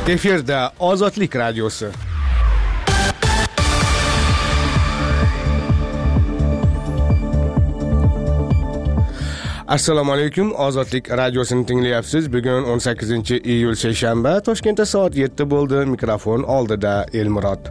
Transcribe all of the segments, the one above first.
Efirda Ozodlik radiosi. Assalomu alaykum. Ozodlik radiosini tinglayapsiz. Bugun 18-iyul seshanba. Toshkentda soat 7 bo'ldi. Mikrofon oldida Elmurod.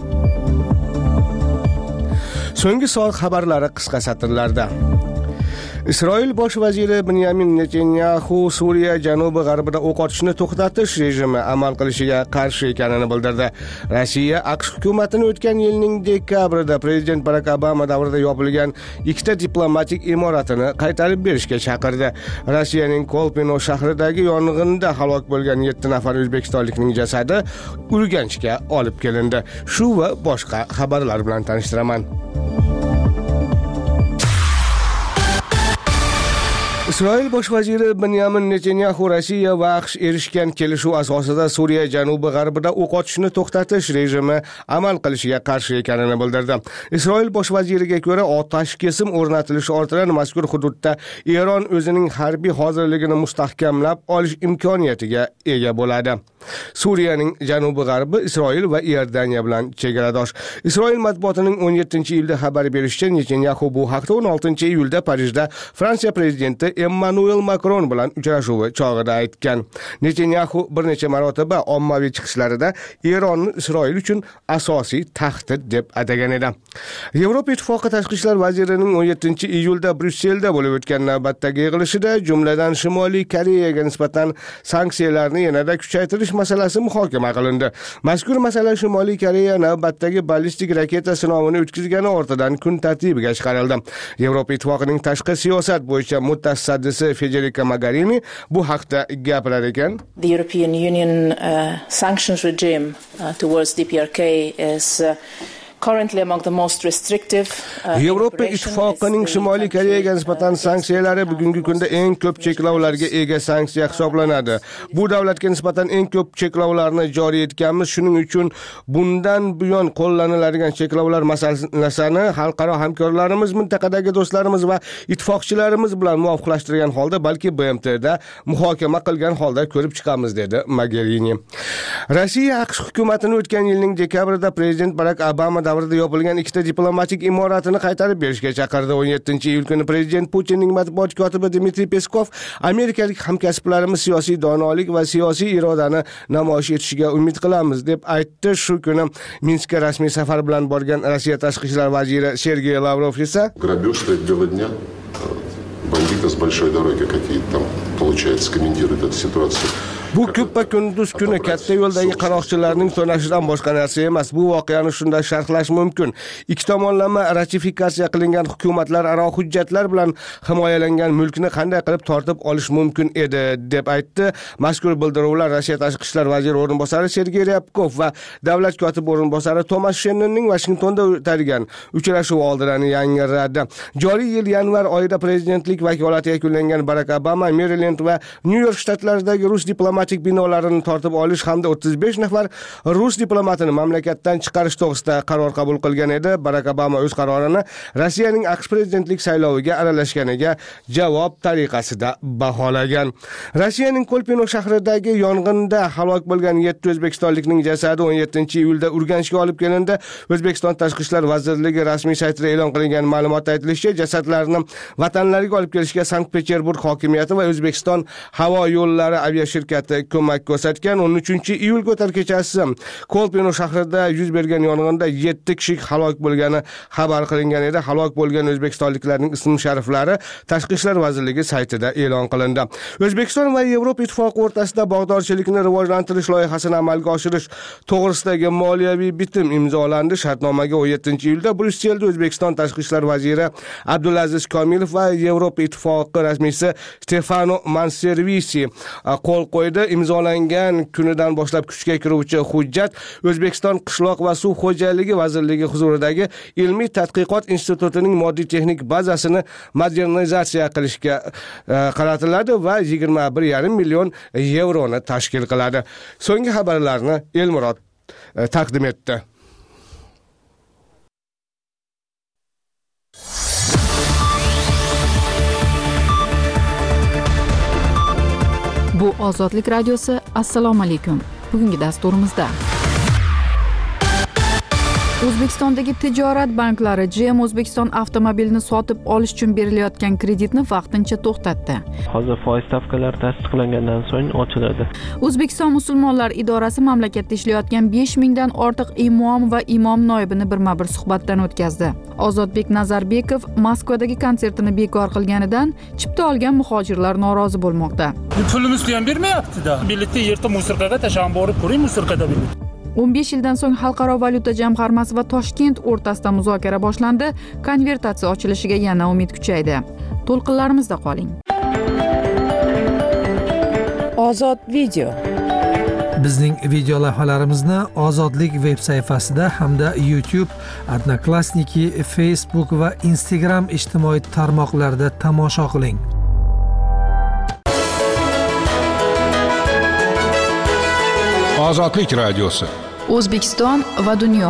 So'nggi soat xabarlari qisqa satrlarda. Isroil bosh vaziri Benyamin Netanyahu Suriya janubi-g'arbida o'q otishni to'xtatish rejimi amal qilishiga qarshi ekanini bildirdi. Rossiya AQSh hukumatini o'tgan yilning dekabrida prezident Barack Obama davrida yopilgan ikkita diplomatik imoratini qaytarib berishga chaqirdi. Rossiyaning Kolpino shahridagi yong'inda halok bo'lgan 7 nafar o'zbekistonlikning jasadi Urganchga olib kelindi. Shu va boshqa xabarlar bilan tanishtiraman. Isroil bosh vaziri Benyamin Netanyahu Rossiya va AQSh erishgan kelishuv asosida Suriya janubi-g'arbida o'q otishni to'xtatish rejimi amal qilishiga qarshi ekanini bildirdi. Isroil bosh vaziriga ko'ra, otash kesim o'rnatilishi ortidan mazkur hududda Eron o'zining harbiy hozirligini mustahkamlab olish imkoniyatiga ega bo'ladi. Suriyaning janubi-g'arbi Isroil va Iordaniya bilan chegaradosh. Isroil matbuotining 17-iyulda xabar berishicha, Netanyahu bu haqda 16-iyulda Parijda Fransiya prezidenti Emmanuel Macron bilan uchrashuvi chog'ida aytgan. Netanyahu bir necha marotaba ommaviy chiqishlarida Eronni Isroil uchun asosiy tahdid deb atagan edi. Yevropa Ittifoqi tashqi ishlar vazirining 17-iyulda Bryusselda bo'lib o'tgan navbatdagi yig'ilishida, jumladan Shimoliy Koreyaga nisbatan sanksiyalarni yanada kuchaytirish masalasi muhokama qilindi. Mazkur masala Shimoliy Koreya navbatdagi ballistik raketa sinovini o'tkazgani ortidan kun tartibiga chiqarildi. Yevropa Ittifoqining tashqi siyosat bo'yicha mutasaddisi Federica Mogherini bu haqda gapirar ekan. The European Union sanctions regime towards DPRK is currently among the most restrictive. Yevropa Ittifoqining Shimoliy Koreyaga nisbatan sanksiyalari bugungi kunda eng ko'p cheklovlarga ega sanksiya hisoblanadi. Bu davlatga nisbatan eng ko'p cheklovlarni joriy etganmiz. Shuning uchun bundan buyon qo'llaniladigan cheklovlar masalasini xalqaro hamkorlarimiz, mintaqadagi do'stlarimiz va ittifoqchilarimiz bilan muvofiqlashtirgan holda, balki BMTda muhokama qilgan holda ko'rib chiqamiz, dedi Mogherini. Rossiya AQSh hukumatini o'tgan yilning dekabrida prezident Barack Obama davrida yopilgan ikkita diplomatik imoratini qaytarib berishga chaqirdi. 17-iyul kuni prezident Putinning matbuot kotibi Dmitriy Peskov amerikalik hamkasblarimiz siyosiy donolik va siyosiy irodani namoyish etishiga umid qilamiz deb aytdi. Shu kuni Minskka rasmiy safar bilan borgan Rossiya tashqi ishlar vaziri Sergey Lavrov esa грабеж средь бела дня, бандиты с большой дороги какие-то там, получается, комментируют эту ситуацию. Bu ko'ppa kunduz kuni katta yo'ldagi qaroqchilarning to'nashidan boshqa narsa emas. Bu voqeani shunday sharhlash mumkin. Ikki tomonlama ratifikatsiya qilingan hukumatlararo hujjatlar bilan himoyalangan mulkni qanday qilib tortib olish mumkin edi deb aytdi. Mazkur bildiruvlar Rossiya tashqi ishlar vaziri o'rinbosari Sergey Ryabkov va davlat kotibi o'rinbosari Tomas Shennonning Washingtonda o'tadigan uchrashuvi oldidan yangradi. Joriy yil yanvar oyida prezidentlik vakolati yakunlangan Barack Obama Maryland va New York shtatlaridagi rus diplomatik binolarini tortib olish hamda 35 nafar rus diplomatini mamlakatdan chiqarish to'g'risida qaror qabul qilgan edi. Barack Obama o'z qarorini Rossiyaning AQSh prezidentlik sayloviga aralashganiga javob tariqasida baholagan. Rossiyaning Kolpino shahridagi yong'inda halok bo'lgan 7 o'zbekistonlikning jasadi 17-iyulda Urganchga olib kelindi. O'zbekiston tashqi ishlar vazirligi rasmiy saytida e'lon qilingan ma'lumotda aytilishicha, jasadlarni vatanlariga olib kelishga Sankt-Peterburg hokimiyati va O'zbekiston havo yo'llari aviashirkati ko'mak ko'rsatgan. 13-iyul ko'tar kechasi Kolpino shahrida yuz bergan yong'inda 7 kishi halok bo'lgani xabar qilingan edi. Halok bo'lgan o'zbekistonliklarning ism-shariflari Tashqi ishlar vazirligi saytida e'lon qilindi. O'zbekiston va Yevropa Ittifoqi o'rtasida bog'dorchilikni rivojlantirish loyihasini amalga oshirish to'g'risidagi moliyaviy bitim imzolandi. Shartnomaga 17-iyulda Bryusselda O'zbekiston tashqi ishlar vaziri Abdulaziz Komilov va Yevropa Ittifoqi rasmiysi Stefano Manservisi qo'l qo'ydi. Imzolangan kunidan boshlab kuchga kiruvchi hujjat O'zbekiston qishloq va suv xo'jaligi vazirligi huzuridagi ilmiy tadqiqot institutining moddiy texnik bazasini modernizatsiya qilishga qaratiladi va 21,5 million yevroni tashkil qiladi. So'nggi xabarlarni Elmurod taqdim etdi. Bu Ozodlik radiosi. Assalomu alaykum. bugungi dasturimizda. O'zbekistondagi tijorat banklari GM O'zbekiston avtomobilini sotib olish uchun berilayotgan kreditni vaqtincha to'xtatdi. Hozir foiz stavkalari tasdiqlangandan so'ng ochiladi. O'zbekiston musulmonlar idorasi mamlakatda ishlayotgan 5000 dan ortiq imom va imom noibini birma-bir suhbatdan o'tkazdi. Ozodbek Nazarbekov Moskvadagi konsertini bekor qilganidan chipta olgan muhojirlar norozi bo'lmoqda. Pulimizni ham bermayapti-da. Biletni yerda musiqaga tashab borib ko'ring, musiqada bilet. 15 yildan so'ng Xalqaro valyuta jamg'armasi va Toshkent o'rtasida muzokara boshlandi. Konvertatsiya ochilishiga yana umid kuchaydi. To'lqinlarimizda qoling. Ozod video. Bizning video lavhalarimizni Ozodlik veb sayfasida hamda YouTube, Odnoklassniki, Facebook va Instagram ijtimoiy tarmoqlarida tomosha qiling. Ozodlik radiosi. O'zbekiston va dunyo.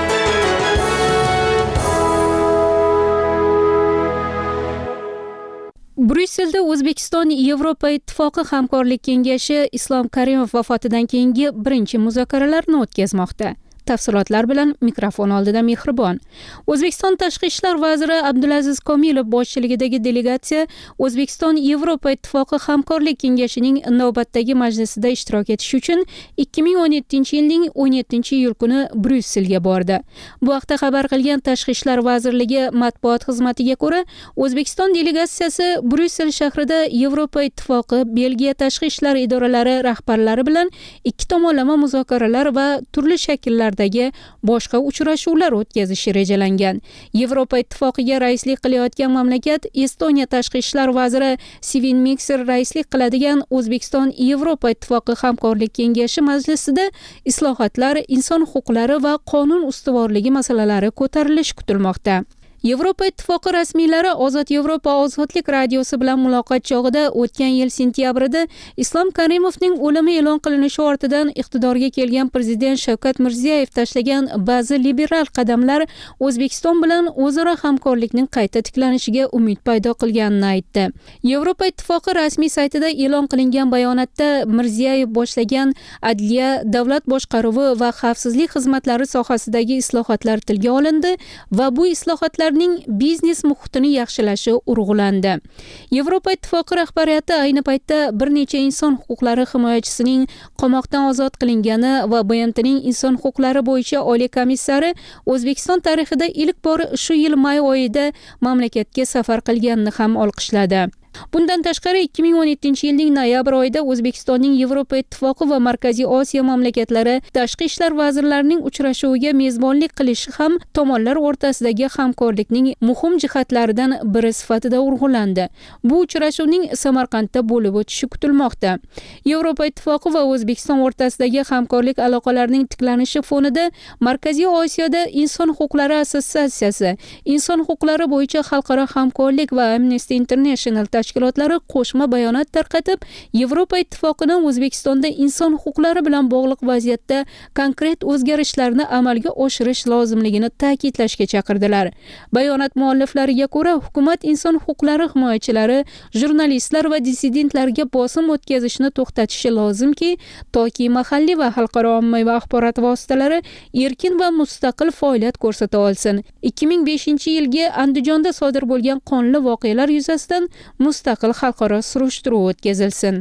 Bryusselda O'zbekiston Yevropa Ittifoqi hamkorlik kengashi Islom Karimov vafotidan keyingi birinchi muzokaralarni o'tkazmoqda. Tafsilotlar bilan mikrofon oldida Mehribon. O'zbekiston Tashqi ishlar vaziri Abdulaziz Komilov boshchiligidagi delegatsiya O'zbekiston Yevropa Ittifoqi hamkorlik kengashining navbatdagi majlisida ishtirok etish uchun 2017-yilning 17-iyul kuni Bryusselga bordi. Bu haqda xabar qilgan Tashqi ishlar vazirligi matbuot xizmatiga ko'ra, O'zbekiston delegatsiyasi Bryussel shahrida Yevropa Ittifoqi, Belgiya tashqi ishlar idoralari rahbarlari bilan ikki tomonlama muzokaralar va turli shakllar boshqa uchrashuvlar o'tkazishi rejalangan. Yevropa Ittifoqiga raislik qilayotgan mamlakat Estoniya tashqi ishlar vaziri Sivin Mikser raislik qiladigan O'zbekiston Yevropa Ittifoqi hamkorlik kengashi majlisida islohotlar, inson huquqlari va qonun ustuvorligi masalalari ko'tarilishi kutilmoqda. Yevropa Ittifoqi rasmiylari Ozod Yevropa ozodlik radiosi bilan muloqot chog'ida o'tgan yil sentyabrida Islom Karimovning o'limi e'lon qilinishi ortidan iqtidorga kelgan prezident Shavkat Mirziyoyev tashlagan ba'zi liberal qadamlar O'zbekiston bilan o'zaro hamkorlikning qayta tiklanishiga umid paydo qilganini aytdi. Yevropa Ittifoqi rasmiy saytida e'lon qilingan bayonotda Mirziyoyev boshlagan adliya, davlat boshqaruvi va xavfsizlik xizmatlari sohasidagi islohotlar tilga olindi va bu islohotlar biznes muhitini yaxshilashi urg'ulandi. Yevropa Ittifoqi rahbariyati ayni paytda bir necha inson huquqlari himoyachisining qamoqdan ozod qilingani va BMTning inson huquqlari bo'yicha oliy komissari O'zbekiston tarixida ilk bor shu yil may oyida mamlakatga safar qilganini ham olqishladi. Bundan tashqari 2017-yilning noyabr oyida O'zbekistonning Yevropa Ittifoqi va Markaziy Osiyo mamlakatlari tashqi ishlar vazirlarining uchrashuviga mezbonlik qilishi ham tomonlar o'rtasidagi hamkorlikning muhim jihatlaridan biri sifatida urg'ulandi. Bu uchrashuvning Samarqandda bo'lib o'tishi kutilmoqda. Yevropa Ittifoqi va O'zbekiston o'rtasidagi hamkorlik aloqalarining tiklanishi fonida Markaziy Osiyoda Inson huquqlari assotsiatsiyasi, inson huquqlari bo'yicha xalqaro hamkorlik va Amnesty International tashkilotlari qo'shma bayonot tarqatib, Yevropa Ittifoqini O'zbekistonda inson huquqlari bilan bog'liq vaziyatda konkret o'zgarishlarni amalga oshirish lozimligini ta'kidlashga chaqirdilar. Bayonot mualliflariga ko'ra, hukumat inson huquqlari himoyachilari, jurnalistlar va dissidentlarga bosim o'tkazishni to'xtatishi lozimki, toki mahalliy va xalqaro ommaviy axborot vositalari erkin va mustaqil faoliyat ko'rsata olsin. 2005-yilgi Andijonda sodir bo'lgan qonli voqealar yuzasidan mustaqil xalqaro surishtiruv o'tkazilsin.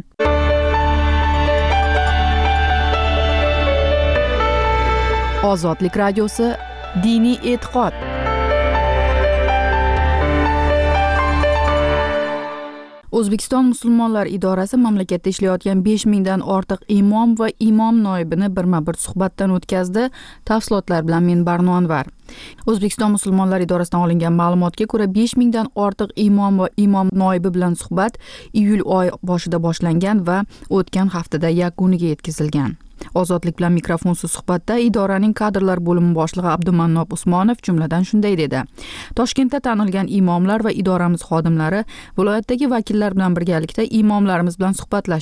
Ozodlik radiosi, diniy e'tiqod. O'zbekiston musulmonlar idorasi mamlakatda ishlayotgan 5000 dan ortiq imom va imom noibini birma-bir suhbatdan o'tkazdi. Tafsilotlar bilan men Barno Anvar. O'zbekiston musulmonlar idorasidan olingan ma'lumotga ko'ra 5000 dan ortiq imom va imom noibi bilan suhbat iyul oy boshida boshlangan va o'tgan haftada yakuniga yetkazilgan. Ozodlik bilan mikrofonsiz suhbatda idoraning kadrlar bo'limi boshlig'i Abdumannob Usmonov jumladan shunday dedi. Toshkentda tanilgan imomlar va idoramiz xodimlari viloyatdagi vakillar bilan birgalikda imomlarimiz bilan suhbatlashdi.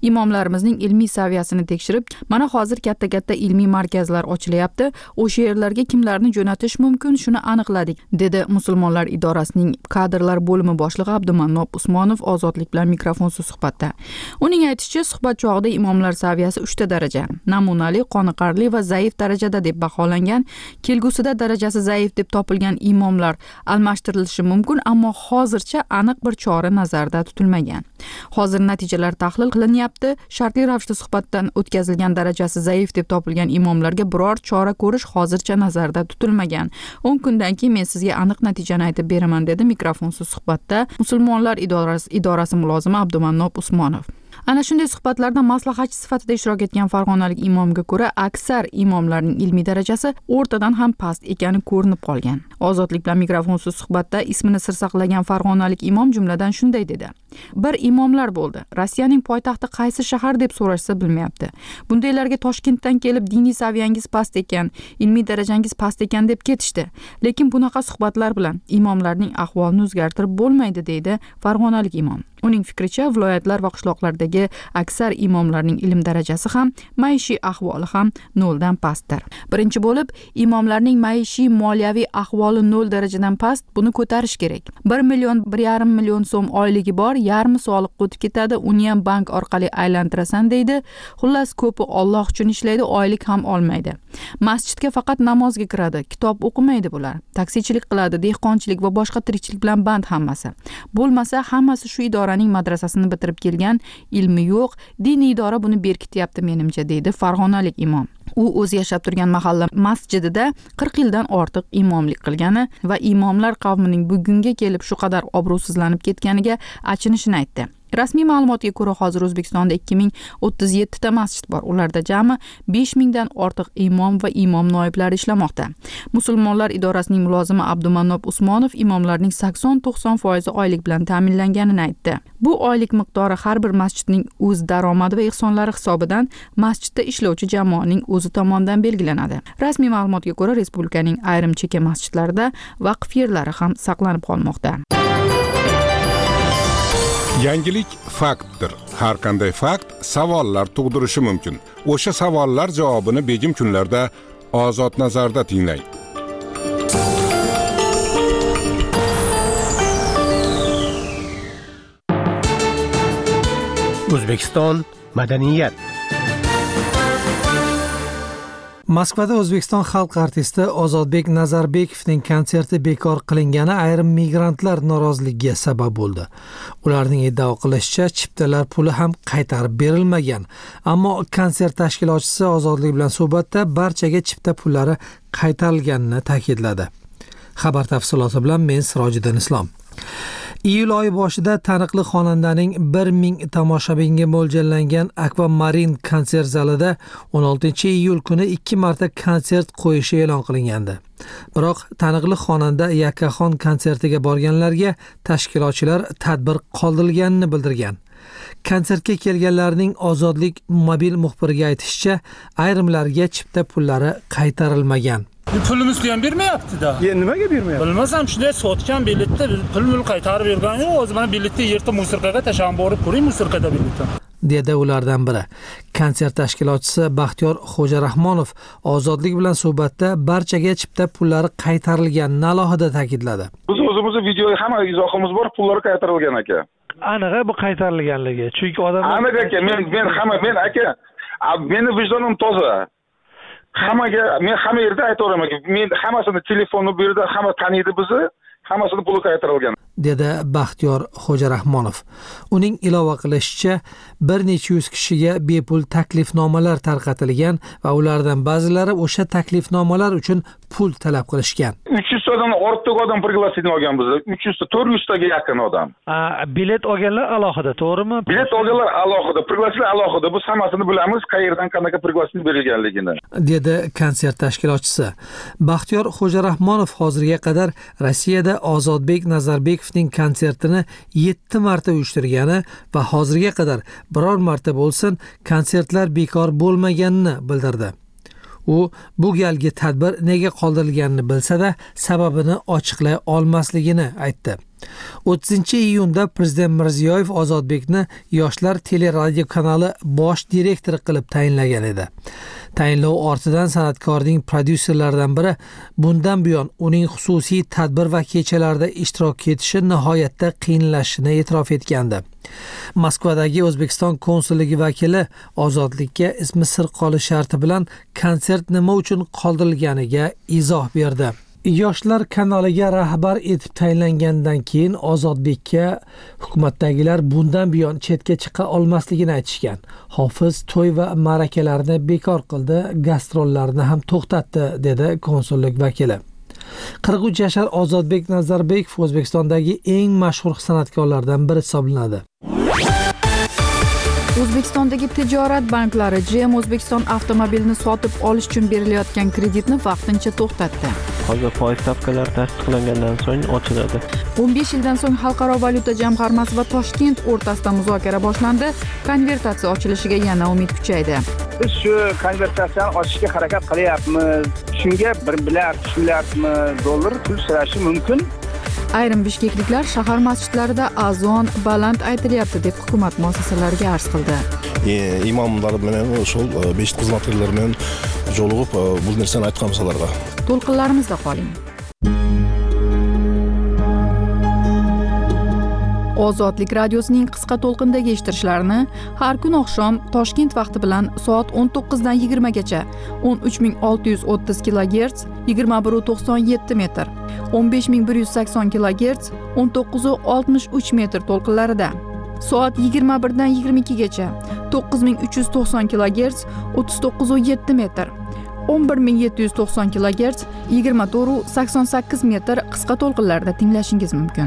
Imomlarimizning ilmiy saviyasini tekshirib, mana hozir katta-katta ilmiy markazlar ochilyapti. O'sha yerlarga kimlarni jo'natish mumkin, shuni aniqladik, dedi Musulmonlar idorasining kadrlar bo'limi boshlig'i Abdumannob Usmonov Ozodlik bilan mikrofonsiz suhbatda. Uning aytishicha, suhbat chog'ida imomlar saviyasi 3 ta daraja: namunali, qoniqarli va zaif darajada deb baholangan. Kelgusida darajasi zaif deb topilgan imomlar almashtirilishi mumkin, ammo hozircha aniq bir chora nazarda tutilmagan. Hozir natijalar tahlil qilinyapti. Shartli ravishda suhbatdan o'tkazilgan darajasi zaif deb topilgan imomlarga biror chora ko'rish hozircha nazarda tutilmagan. 10 kundan keyin men sizga aniq natijani aytib beraman, dedi mikrofonsiz suhbatda Musulmonlar idorasi mulozimi Abdumannob Usmonov. Ana shunday suhbatlarda maslahatchi sifatida ishtirok etgan farg'onalik imomga ko'ra, aksar imomlarning ilmiy darajasi o'rtadan ham past ekani ko'rinib qolgan. Ozodlik bilan mikrofonsiz suhbatda ismini sir saqlagan farg'onalik imom jumladan shunday dedi: bir imomlar bo'ldi. Rossiyaning poytaxti qaysi shahar deb so'rashsa bilmayapti. Bundaylarga Toshkentdan kelib diniy saviyangiz past ekan, ilmiy darajangiz past ekan deb ketishdi. Lekin bunaqa suhbatlar bilan imomlarning ahvolini o'zgartirib bo'lmaydi, deydi farg'onalik imom. Uning fikricha, viloyatlar va qishloqlardagi aksar imomlarning ilm darajasi ham, maishiy ahvoli ham 0 dan pastdir. Birinchi bo'lib, imomlarning maishiy moliyaviy ahvoli 0 darajadan past, buni ko'tarish kerak. 1 million 1,5 million so'm oyligi bor, yarmi soliqqa o'tib ketadi, uni ham bank orqali aylantirasan, deydi. Xullas, ko'pi Alloh uchun ishlaydi, oylik ham olmaydi. Masjidga faqat namozga kiradi, kitob o'qimaydi bular. Taksichilik qiladi, dehqonchilik va boshqa tirikchilik bilan band hammasi. Bo'lmasa, hammasi shu idoraning madrasasini bitirib kelgan, ilmi yo'q, diniy idora buni berkityapti menimcha, deydi farg'onalik imom. U o'zi yashab turgan mahalla masjidida 40 yildan ortiq imomlik qilgani va imomlar qavmining bugunga kelib shu qadar obro'sizlanib ketganiga achinishini aytdi. Rasmiy ma'lumotga ko'ra, hozir O'zbekistonda 2037 ta masjid bor. Ularda jami 5000 dan ortiq imom va imom noiblari ishlamoqda. Musulmonlar idorasining mulozimi Abdumannob Usmonov imomlarning 80-90% oylik bilan ta'minlanganini aytdi. Bu oylik miqdori har bir masjidning o'z daromadi va ehsonlari hisobidan masjidda ishlovchi jamoaning o'zi tomonidan belgilanadi. Rasmiy ma'lumotga ko'ra, respublikaning ayrim chekka masjidlarida vaqf yerlari ham saqlanib qolmoqda. Yangilik faktdir. Har qanday fakt savollar tug'dirishi mumkin. O'sha savollar javobini begim kunlarda Ozod nazarda tinglang. O'zbekiston madaniyat. Moskvada O'zbekiston xalq artisti Ozodbek Nazarbekovning konserti bekor qilingani ayrim migrantlar noroziligiga sabab bo'ldi. Ularning iddao qilishicha, chiptalar puli ham qaytarib berilmagan. Ammo konsert tashkilotchisi Ozodlik bilan suhbatda barchaga chipta pullari qaytarilganini ta'kidladi. Xabar tafsiloti bilan men Sirojiddin Islom. Iyul oyi boshida taniqli xonandaning 1000 tomoshabinga mo'ljallangan Akvamarin konsert zalida 16-iyul kuni 2 marta konsert qo'yishi e'lon qilingandi. Biroq taniqli xonanda Yakkaxon konsertiga borganlarga tashkilotchilar tadbir qoldirilganini bildirgan. Konsertga kelganlarning Ozodlik mobil muxbiriga aytishicha, ayrimlarga chipta pullari qaytarilmagan. Pulimizni ham bermayapti-da. Nimaga bermayapti? Bilmasam, shunday sotgan biletni pul qaytarib bergan yo'q. O'zi mana biletni yerda musulqaga tashab borib ko'ring, musulqada biletni. dedi ulardan biri. Konsert tashkilotchisi Baxtiyor Xo'jarahmonov Ozodlik bilan suhbatda barchaga chipta pullari qaytarilganini alohida ta'kidladi. Biz o'zimizning videoga hamma izohimiz bor, pullari qaytarilgan aka. Aniq bu qaytarilganligi. Chunki odamlar aniq aka, men aka, meni vijdonim toza. Men hamma yerda aytaveraman, men hammasini telefonni bu yerda hamma taniydi bizni, hammasini puli qaytarilgan, dedi Baxtiyor Xo'jarahmonov. Uning ilova qilishicha, bir necha yuz kishiga bepul taklifnomalar tarqatilgan va ulardan ba'zilari o'sha taklifnomalar uchun pul talab qilishgan. 300 tadan ortiq odam пригласительный olgan biz. 300 ta 400 taga yaqin odam. Bilet olganlar alohida, to'g'rimi? Bilet olganlar alohida, пригласительный alohida. Biz hammasini bilamiz, qayerdan qanaqa пригласительный berilganligini, dedi konsert tashkilotchisi. Baxtiyor Xo'jarahmonov hozirga qadar Rossiyada Ozodbek Nazarbekovning konsertini 7 marta uyushtirgani va hozirga qadar biror marta bo'lsin konsertlar bekor bo'lmaganini bildirdi. U bu galgi tadbir nega qoldirilganini bilsa-da, sababini ochiqlay olmasligini aytdi. 30-iyunda Prezident Mirziyoyev Ozodbekni Yoshlar teleradio kanali bosh direktori qilib tayinlagan edi. Tayinlov ortidan san'atkorning prodyuserlaridan biri bundan buyon uning xususiy tadbir va kechalarda ishtirok etishi nihoyatda qiyinlashishini e'tirof etgandi. Moskvadagi O'zbekiston konsulligi vakili ozodlikka ismi sir qolish sharti bilan konsert nima uchun qoldirilganiga izoh berdi. Yoshlar kanaliga rahbar etib tayinlangandan keyin Ozodbekka hukumatdagilar bundan buyon chetga chiqa olmasligini aytishgan. Hofiz to'y va ma'rakalarni bekor qildi, gastrollarni ham to'xtatdi, dedi konsullik vakili. 43 yashar Ozodbek Nazarbekov O'zbekistondagi eng mashhur san'atkorlardan biri hisoblanadi. O'zbekistondagi tijorat banklari GM O'zbekiston avtomobilini sotib olish uchun berilayotgan kreditni vaqtincha to'xtatdi. Hozir foiz stavkalari tasdiqlangandan so'ng ochiladi. 15 yildan so'ng Xalqaro valyuta jamg'armasi va Toshkent o'rtasida muzokara boshlandi. Konvertatsiya ochilishiga yana umid kuchaydi. Biz shu konvertatsiyani ochishga harakat qilyapmiz. Shunga 1 milliard, 2 milliardmi dollar pul sirashi mumkin. Ayrim bishkekliklar shahar masjidlarida azon baland aytilyapti deb hukumat muassasalariga arz qildi. Imomlar bilan o'shul besh xizmatchilar bilan jolug'ib bu narsani aytganmisalarga. To'lqinlarimizda qoling. Ozodlik radiosining qisqa to'lqindagi eshittirishlarini har kun oqshom Toshkent vaqti bilan soat 19 dan 20 gacha 13630 kHz 21.97 metr, 15180 kHz 19.63 metr to'lqinlarida, soat 21 dan 22 gacha 9390 kHz 39.7 metr, 11790 kHz 24.88 metr qisqa to'lqinlarda tinglashingiz mumkin.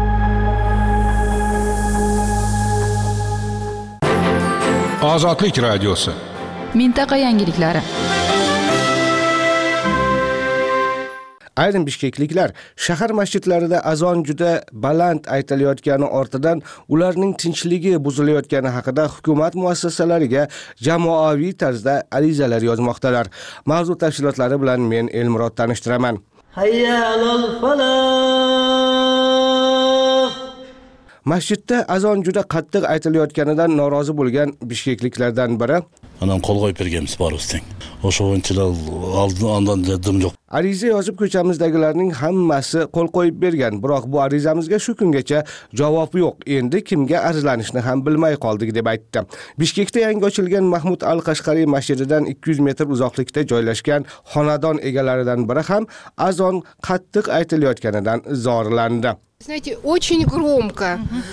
Ozodlik radiosi. Mintaqa yangiliklari. Ayrim bishkekliklar shahar masjidlarida azon juda baland aytilayotgani ortidan ularning tinchligi buzilayotgani haqida hukumat muassasalariga jamoaviy tarzda arizalar yozmoqdalar. Mavzu tafsilotlari bilan men Elmurod tanishtiraman. Hayya alal falah. Masjidda azon juda qattiq aytilayotganidan norozi bo'lgan bishkekliklardan biri Anam qo'l qo'yib berganmiz bor o'sting. O'sha o'yinchilar ondan dedim yo'q. Ariza yozib ko'chamizdagilarning hammasi qo'l qo'yib bergan, biroq bu arizamizga shu kungacha javob yo'q. Endi kimga arzlanishni ham bilmay qoldik deb aytdi. Bishkekda yangi ochilgan Mahmud al-Qashqariy masjididan 200 metr uzoqlikda joylashgan xonadon egalaridan biri ham azon qattiq aytilayotganidan zorlandi. Знаете, очень громко.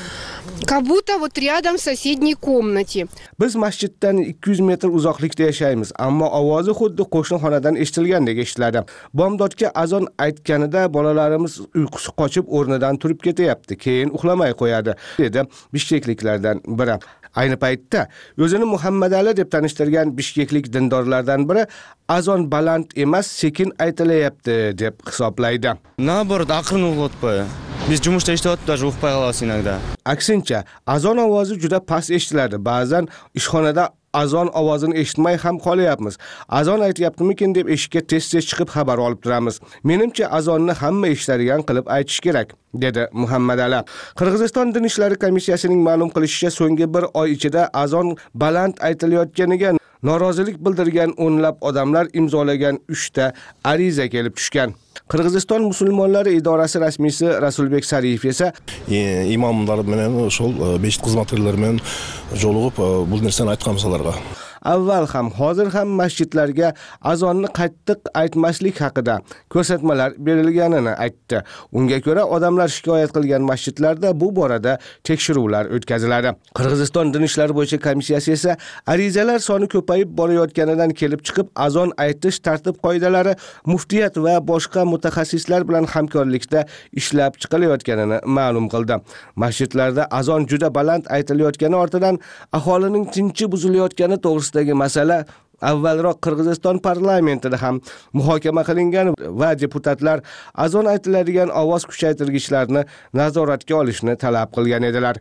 Как будто вот рядом в соседней комнате. Biz masjiddan 200 metr uzoqlikda yashaymiz, ammo ovozi xuddi qo'shni xonadan eshitilgandek eshitiladi. Bomdodga azon aytganida bolalarimiz uyqusi qochib o'rnidan turib ketyapti, keyin uxlamay qo'yadi, dedi bishkekliklardan biri. Ayni paytda o'zini Muhammad Ali deb tanishtirgan bishkeklik dindorlardan biri azon baland emas, sekin aytilayapti deb hisoblaydi. Naborot aqlni uyg'otmay. Biz jumishda ishlayapmiz, даже uxlay qolamiz inogda. Aksincha, azon ovozi juda past eshitiladi. Ba'zan ishxonada azon ovozini eshitmay ham qolyapmiz. Azon aytyaptimikin deb eshikka tez-tez chiqib xabar olib turamiz. Menimcha azonni hamma eshitadigan qilib aytish kerak, dedi Muhammad Ali. Qirg'iziston Din ishlari komissiyasining ma'lum qilishicha, so'nggi bir oy ichida azon baland aytilayotganiga norozilik bildirgan o'nlab odamlar imzolagan 3 ta ariza kelib tushgan. Qirg'iziston musulmonlari idorasi rasmiysi Rasulbek Sariyev esa imomlar bilan o'shul besh xizmatchilar bilan jolug'ib bu narsani aytganmisalarga. Avval ham, hozir ham masjidlarga azonni qattiq aytmaslik haqida ko'rsatmalar berilganini aytdi. Unga ko'ra, odamlar shikoyat qilgan masjidlarda bu borada tekshiruvlar o'tkaziladi. Qirg'iziston Din ishlari bo'yicha komissiyasi esa arizalar soni ko'payib borayotganidan kelib chiqib, azon aytish tartib-qoidalari muftiyat va boshqa mutaxassislar bilan hamkorlikda ishlab chiqilayotganini ma'lum qildi. Masjidlarda azon juda baland aytilayotgani ortidan aholining tinchi buzilayotgani to'g'risida masala avvalroq Qirg'iziston parlamentida ham muhokama qilingan va deputatlar azon aytiladigan ovoz kuchaytirgichlarni nazoratga olishni talab qilgan edilar.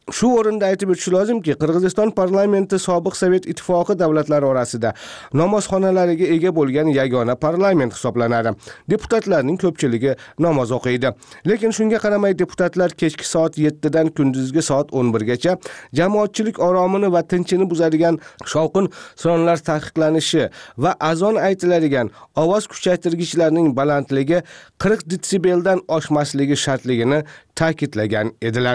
Shu o'rinda aytib o'tish lozimki, Qirg'iziston parlamenti sobiq Sovet ittifoqi davlatlari orasida namozxonalariga ega bo'lgan yagona parlament hisoblanadi. Deputatlarning ko'pchiligi namoz o'qiydi. Lekin shunga qaramay deputatlar kechki soat 7 dan kunduzgi soat 11 gacha jamoatchilik oromini va tinchini buzadigan shovqin suronlar taqiqlanishi va azon aytiladigan ovoz kuchaytirgichlarning balandligi 40 desibeldan oshmasligi shartligini ta'kidlagan edilar.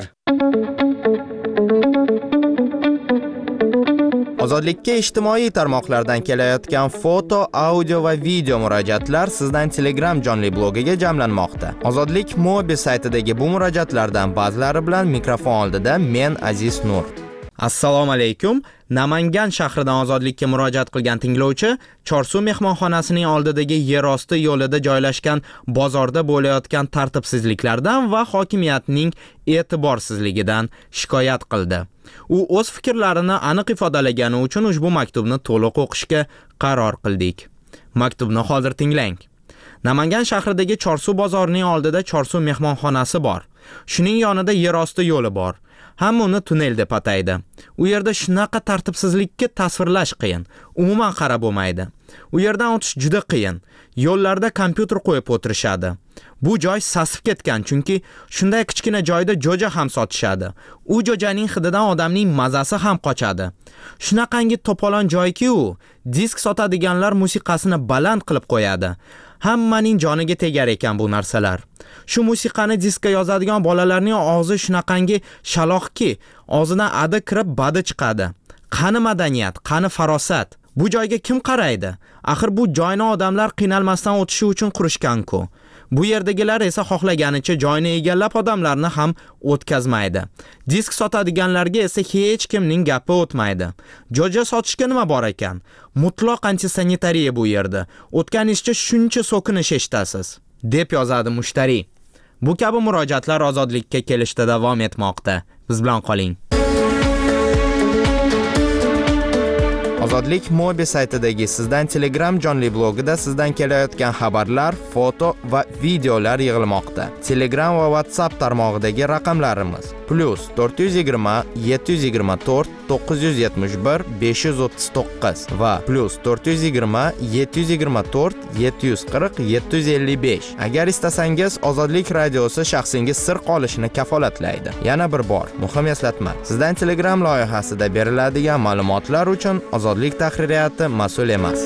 Ozodlikka ijtimoiy tarmoqlardan kelayotgan foto, audio va video murojaatlar sizdan Telegram jonli blogiga jamlanmoqda. Ozodlik mobil saytidagi bu murojaatlardan ba'zilari bilan mikrofon oldida men Aziz Nur. Assalomu alaykum. Namangan shahridan Ozodlikka murojaat qilgan tinglovchi Chorsu mehmonxonasining oldidagi yer osti yo'lida joylashgan bozorda bo'layotgan tartibsizliklardan va hokimiyatning e'tiborsizligidan shikoyat qildi. U o'z fikrlarini aniq ifodalagani uchun ushbu maktubni to'liq o'qishga qaror qildik. Maktubni hozir tinglang. Namangan shahridagi Chorsu bozorining oldida Chorsu mehmonxonasi bor. Shuning yonida yer osti yo'li bor. Hamma uni tunnel deb ataydi. U yerda shunaqa tartibsizlikka tasvirlash qiyin. Umuman qarab bo'lmaydi. U yerdan o'tish juda qiyin. Yo'llarda kompyuter qo'yib o'tirishadi. Bu joy sasib ketgan, chunki shunday kichkina joyda jo'ja ham sotishadi. U jo'janing hididan odamning mazasi ham qochadi. Shunaqangi to'polon joyki u, disk sotadiganlar musiqasini baland qilib qo'yadi. Hammaning joniga tegar ekan bu narsalar. Shu musiqani diskka yozadigan bolalarning og'zi shunaqangi shaloqki, og'zidan adi kirib badi chiqadi. Qani madaniyat, qani farosat? Bu joyga kim qaraydi? Axir bu joyni odamlar qiynalmasdan o'tishi uchun qurishgan-ku. Bu yerdagilar esa xohlaganicha joyni egallab odamlarni ham o'tkazmaydi. Disk sotadiganlarga esa hech kimning gapi o'tmaydi. Jo'ja sotishga nima bor ekan? Mutlaq antisanitariya bu yerda. O'tgan ishchi shuncha so'kinish eshitasiz, deb yozadi mushtari. Bu kabi murojaatlar ozodlikka kelishda davom etmoqda. Biz bilan qoling. Ozodlik mobil saytidagi sizdan Telegram jonli blogida sizdan kelayotgan xabarlar, foto va videolar yig'ilmoqda. Telegram va WhatsApp tarmog'idagi raqamlarimiz +420 724 971 539 va +420 724 740 755. Agar istasangiz, Ozodlik radiosi shaxsingiz sir qolishini kafolatlaydi. Yana bir bor, muhim eslatma. Sizdan Telegram loyihasida beriladigan ma'lumotlar uchun Ozodlik tahririyati mas'ul emas.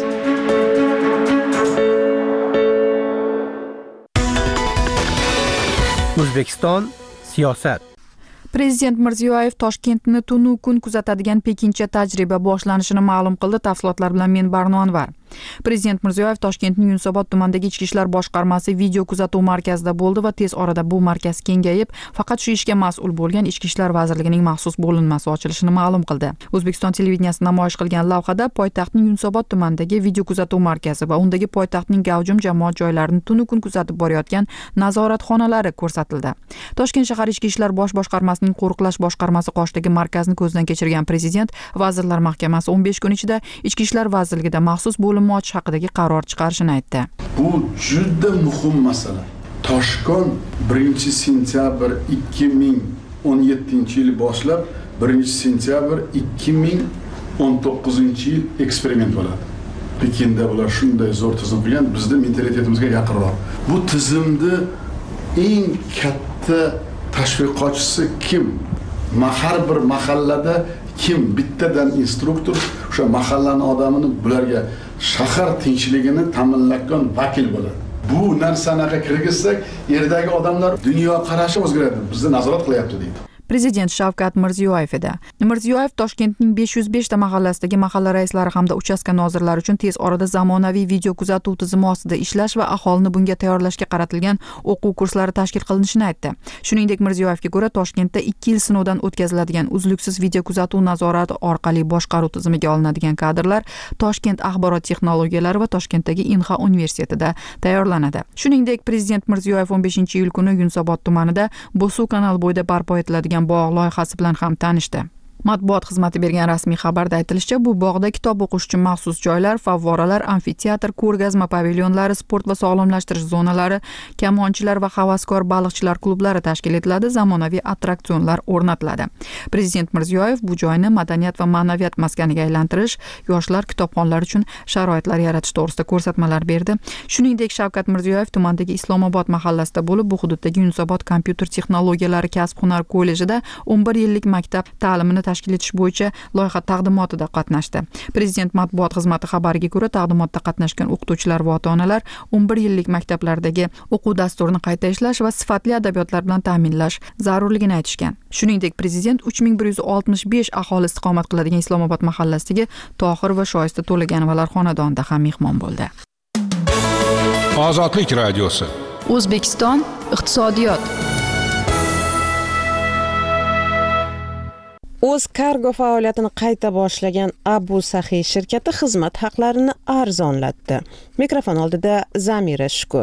O'zbekiston siyosat. Prezident Mirziyoyev Toshkentni tunu kun kuzatadigan Pekincha tajriba boshlanishini ma'lum qildi. Tafsilotlar bilan men Barno Anvar. Prezident Mirziyoyev Toshkentning Yunusobod tumanidagi Ichki ishlar boshqarmasi video kuzatuv markazida bo'ldi va tez orada bu markaz kengayib, faqat shu ishga mas'ul bo'lgan Ichki ishlar vazirligining maxsus bo'linmasi ochilishini ma'lum qildi. O'zbekiston televideniyasi namoyish qilgan lavhada poytaxtning Yunusobod tumanidagi video kuzatuv markazi va undagi poytaxtning gavjum jamoat joylarini tunu kun kuzatib borayotgan nazoratxonalari ko'rsatildi. Toshkent shahar Ichki ishlar bosh boshqarmasining qo'riqlash boshqarmasi qoshidagi markazni ko'zdan kechirgan prezident Vazirlar Mahkamasi 15 kun ichida Ichki ishlar vazirligida maxsus bo'linma ochish haqidagi qaror chiqarishini aytdi. Bu juda muhim masala. Toshkent 1-sentyabr 2017-yil boshlab 1-sentyabr 2019-yil eksperiment bo'ladi. Pekinda bular shunday zo'r tizim qilgan, bizning mentalitetimizga yaqinroq. Bu tizimni eng katta tashviqotchisi kim? Har bir mahallada kim bittadan instruktor o'sha mahallaning odamini bularga shahar tinchligini ta'minlagan vakil bo'ladi. Bu narsani kirgizsak, yerdagi odamlar dunyo qarashi o'zgaradi. Bizni nazorat qilyapti deydi. Prezident Shavkat Mirziyoyev edi. Mirziyoyev Toshkentning 505 ta mahallasidagi mahalla raislari hamda uchastka nozirlari uchun tez orada zamonaviy video kuzatuv tizimi ostida ishlash va aholini bunga tayyorlashga qaratilgan o'quv kurslari tashkil qilinishini aytdi. Shuningdek, Mirziyoyevga ko'ra Toshkentda 2 yil sinovdan o'tkaziladigan uzluksiz video kuzatuv nazorati orqali boshqaruv tizimiga olinadigan kadrlar Toshkent axborot texnologiyalari va Toshkentdagi Inha universitetida tayyorlanadi. Shuningdek, Prezident Mirziyoyev 15-iyul kuni Yunusobod tumanida Bo'suv kanal bo'yida barpo etiladigan bog' loyihasi bilan ham tanishdi. Matbuot xizmati bergan rasmiy xabarda aytilishicha, bu bog'da kitob o'qish uchun maxsus joylar, favvoralar, amfiteatr, ko'rgazma pavilyonlari, sport va sog'lomlashtirish zonalari, kamonchilar va havaskor baliqchilar klublari tashkil etiladi, zamonaviy attraksionlar o'rnatiladi. Prezident Mirziyoyev bu joyni madaniyat va ma'naviyat maskaniga aylantirish, yoshlar kitobxonlari uchun sharoitlar yaratish to'g'risida ko'rsatmalar berdi. Shuningdek, Shavkat Mirziyoyev tumandagi Islomobod mahallasida bo'lib, bu hududdagi Yunusobod kompyuter texnologiyalari kasb-hunar kollejida 11 yillik maktab ta'limini tashkil etish bo'yicha loyiha taqdimotida qatnashdi. Prezident matbuot xizmati xabariga ko'ra, taqdimotda qatnashgan o'qituvchilar va ota-onalar 11 yillik maktablardagi o'quv dasturini qayta ishlash va sifatli adabiyotlar bilan ta'minlash zarurligini aytishgan. Shuningdek, prezident 3165 aholi istiqomat qiladigan Islomobod mahallasidagi Tohir va Shoista To'laganovalar xonadonida ham mehmon bo'ldi. Ozodlik radiosi. O'zbekiston iqtisodiyot. O'z kargo faoliyatini qayta boshlagan Abu Saxiy shirkati xizmat haqlarini arzonlatdi. Mikrofon oldida Zamira Shukur.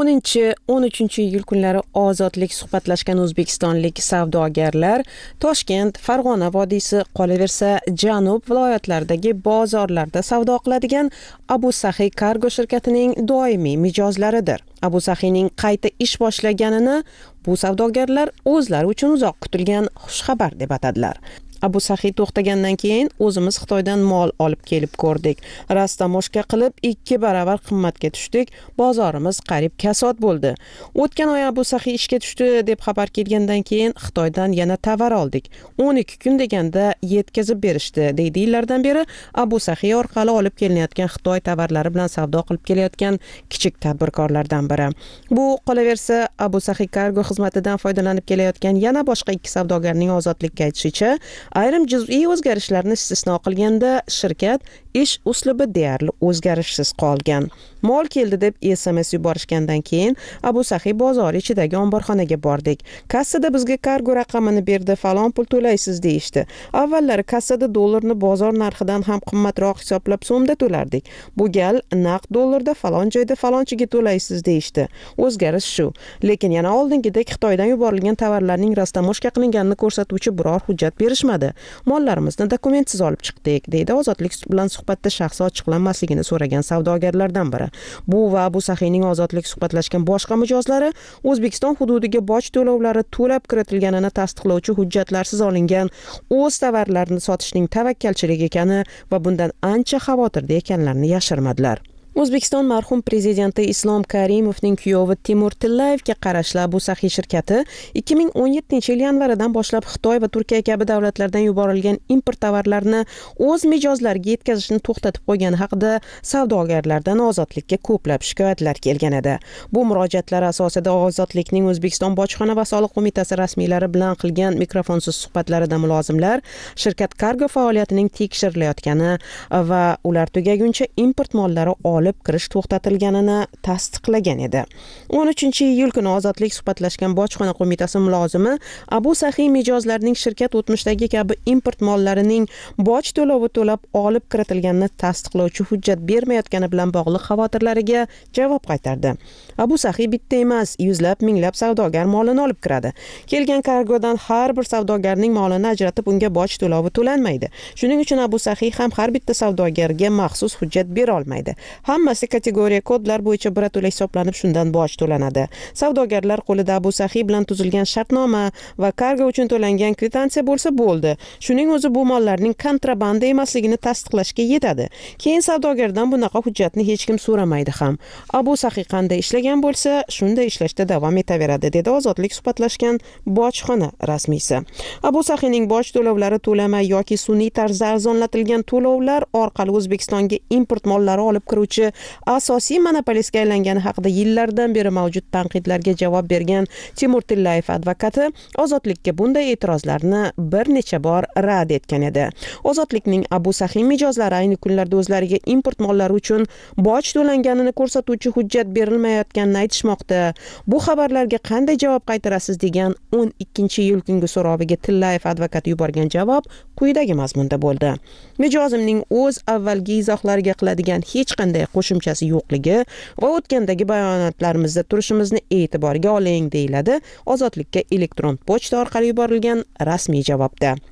10-13 iyul kunlari ozodlik suhbatlashgan o'zbekistonlik savdogarlar Toshkent, Farg'ona vodiysi, qolaversa Janub viloyatlaridagi bozorlarda savdo qiladigan Abu Saxiy kargo shirkatining doimiy mijozlaridir. Abu Saxiyning qayta ish boshlaganini bu savdogarlar o'zlari uchun uzoq kutilgan xushxabar deb atadilar. Abu Saxiy to'xtagandan keyin o'zimiz Xitoydan mol olib kelib ko'rdik. Rastamoshka qilib 2 baravar qimmatga tushdik. Bozorimiz qarib kasod bo'ldi. O'tgan oy Abu Saxiy ishga tushdi deb xabar kelgandan keyin Xitoydan yana tovar oldik. 12 kun deganda yetkazib berishdi, deydi yillardan beri Abu Saxiy orqali olib kelinayotgan Xitoy tovarlari bilan savdo qilib kelayotgan kichik tadbirkorlardan biri. Bu qolaversa Abu Saxiy kargo xizmatidan foydalanib kelayotgan yana boshqa 2 savdogarning ozodlikka aytishicha, ayrim juz'iy o'zgarishlarni istisno qilganda shirkat ish uslubi deyarli o'zgarishsiz qolgan. Mol keldi deb SMS yuborishgandan keyin Abu Saxiy bozor ichidagi omborxonaga bordik. Kassada bizga kargo raqamini berdi, falon pul to'laysiz deyishdi. Avvallari kassada dollarni bozor narxidan ham qimmatroq hisoblab so'mda to'lardik. Bu gal naqd dollarda falon joyda falonchiga to'laysiz deyishdi. O'zgarish shu. Lekin yana oldingidek Xitoydan yuborilgan tovarlarning rastamoshka qilinganini ko'rsatuvchi biror hujjat berishmadi. Mollarimizni dokumentsiz olib chiqdik, deydi ozodlik bilan suhbatda shaxsi ochiqlanmasligini so'ragan savdogarlardan biri. Bu va Abu Saxiyning ozodlik suhbatlashgan boshqa mijozlari O'zbekiston hududiga boj to'lovlari to'lab kiritilganini tasdiqlovchi hujjatlarsiz olingan o'z tovarlarini sotishning tavakkalchilik ekani va bundan ancha xavotirda ekanlarini yashirmadilar. O'zbekiston marhum prezidenti Islom Karimovning kuyovi Timur Tillayevga qarashli Abu Saxiy shirkati 2017-yil yanvaridan boshlab Xitoy va Turkiya kabi davlatlardan yuborilgan import tovarlarini o'z mijozlariga yetkazishni to'xtatib qo'ygani haqida savdogarlardan ozodlikka ko'plab shikoyatlar kelgan edi. Bu murojaatlar asosida ozodlikning O'zbekiston bojxona va soliq qo'mitasi rasmiylari bilan qilgan mikrofonsiz suhbatlarida mulozimlar shirkat kargo faoliyatining tekshirilayotgani va ular tugaguncha import mollari olib kirish to'xtatilganini tasdiqlagan edi. 13-iyul kuni ozodlik suhbatlashgan bojxona qo'mitasi mulozimi Abu Saxiy mijozlarining shirkat o'tmishdagi kabi import mollarining boj to'lovi to'lab olib kiritilganini tasdiqlovchi hujjat bermayotgani bilan bog'liq xavotirlariga javob qaytardi. Abu Saxiy bitta emas, yuzlab, minglab savdogar molini olib kiradi. Kelgan kargodan har bir savdogarning molini ajratib unga boj to'lovi to'lanmaydi. Shuning uchun Abu Saxiy ham har bitta savdogarga maxsus hujjat bera olmaydi. Hammasi kategoriya kodlar bo'yicha birato'la hisoblanib shundan boj to'lanadi. Savdogarlar qo'lida Abu Saxiy bilan tuzilgan shartnoma va kargo uchun to'langan kvitansiya bo'lsa bo'ldi. Shuning o'zi bu mollarning kontrabanda emasligini tasdiqlashga yetadi. Keyin savdogardan bunaqa hujjatni hech kim so'ramaydi ham. Abu Saxiy qanday ishlagan bo'lsa, shunday ishlashda davom etaveradi, dedi ozodlik suhbatlashgan bojxona rasmiysi. Abu Saxiyning boj to'lovlari to'lamay yoki sun'iy tarzda arzonlatilgan to'lovlar orqali O'zbekistonga import mollari olib kiruvchi asosiy monopolistga aylangani haqida yillardan beri mavjud tanqidlarga javob bergan Timur Tillayev advokati ozodlikka bunday e'tirozlarni bir necha bor rad etgan edi. Ozodlikning Abu Saxiy mijozlari ayni kunlarda o'zlariga import mollari uchun boj to'langanini ko'rsatuvchi hujjat berilmayotganini aytishmoqda. Bu xabarlarga qanday javob qaytarasiz degan 12-iyul kungi so'roviga Tillayev advokati yuborgan javob quyidagi mazmunda bo'ldi. Mijozimning o'z avvalgi izohlariga qiladigan hech qanday qo'shimchasi yo'qligi va o'tgandagi bayonotlarimizda turishimizni e'tiborga oling, deyiladi ozodlikka elektron pochta orqali yuborilgan rasmiy javobda.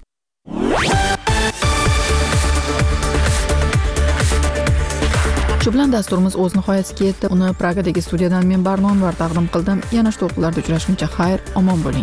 Shu bilan dasturimiz o'z nihoyasiga yetdi. Uni Pragadagi studiyadan men Barnonvar taqdim qildim. Yana shu to'lqinlarda uchrashguncha xayr, omon bo'ling.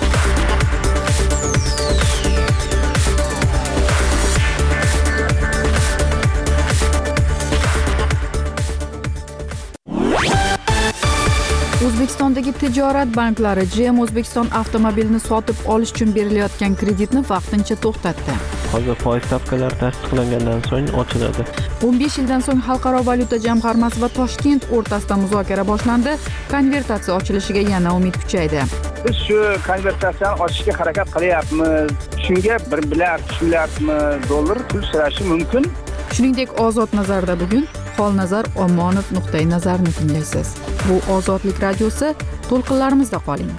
O'zbekistondagi tijorat banklari GM O'zbekiston avtomobilini sotib olish uchun berilayotgan kreditni vaqtincha to'xtatdi. Hozir foiz stavkalari tasdiqlangandan so'ng ochiladi. 15 yildan so'ng Xalqaro valyuta jamg'armasi va Toshkent o'rtasida muzokara boshlandi. Konvertatsiya ochilishiga yana umid kuchaydi. Biz shu konvertatsiyani ochishga harakat qilyapmiz. Shunga 1 milliard, 2 milliardmi dollar pul sirashi mumkin. Shuningdek, Ozod nazarda bugun Xolnazar Omonov nuqtai nazarni tinglaysiz. Bu Ozodlik radiosi, to'lqinlarimizda qoling.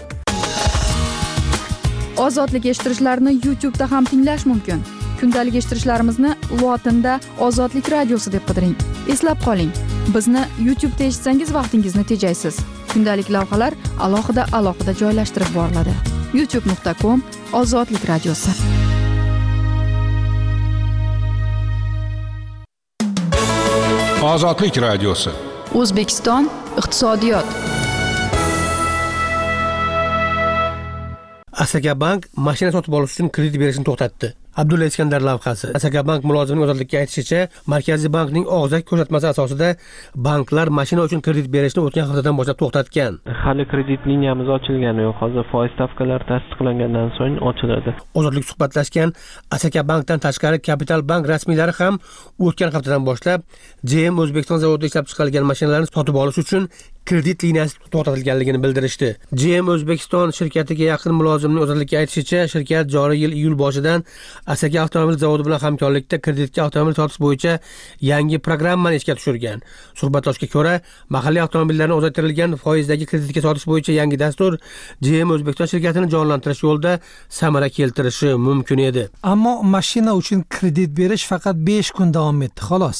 Ozodlik eshittirishlarni YouTube da ham tinglash mumkin. Kundalik eshittirishlarimizni lotinda Ozodlik radiosi deb qidiring. Eslab qoling, bizni YouTube da eshitsangiz vaqtingizni tejaysiz. Kundalik lavhalar alohida joylashtirib boriladi. youtube.com Ozodlik radiosi. Ozodlik radiosi. O'zbekiston iqtisodiyot. Asakabank mashina sotib olish uchun kredit berishni to'xtatdi. Abdulla Iskandar lavhasi. Asakabank mulozimining ozodlikka aytishicha, Markaziy bankning og'zaki ko'rsatmasi asosida banklar mashina uchun kredit berishni o'tgan haftadan boshlab to'xtatgan. Hali kredit liniyamiz ochilgani yo'q. Hozir foiz stavkalari tasdiqlangandan so'ng ochiladi. Ozodlik suhbatlashgan Asakabankdan tashqari Kapital Bank rasmiylari ham o'tgan haftadan boshlab GM O'zbekiston zavodida ishlab chiqarilgan mashinalarni sotib olish uchun kredit liniyasi to'xtatilganligini bildirishdi. GM O'zbekiston shirkatiga yaqin mulozimning ozodlikka aytishicha, shirkat joriy yil iyul boshidan Asaka avtomobil zavodi bilan hamkorlikda kreditga avtomobil sotish bo'yicha yangi programmani ishga tushirgan. Suhbatlashga ko'ra, mahalliy avtomobillarni ozaytirilgan foizdagi kreditga sotish bo'yicha yangi dastur GM O'zbekiston shirkatini jonlantirish yo'lida samara keltirishi mumkin edi. Ammo mashina uchun kredit berish faqat 5 kun davom etdi, xolos.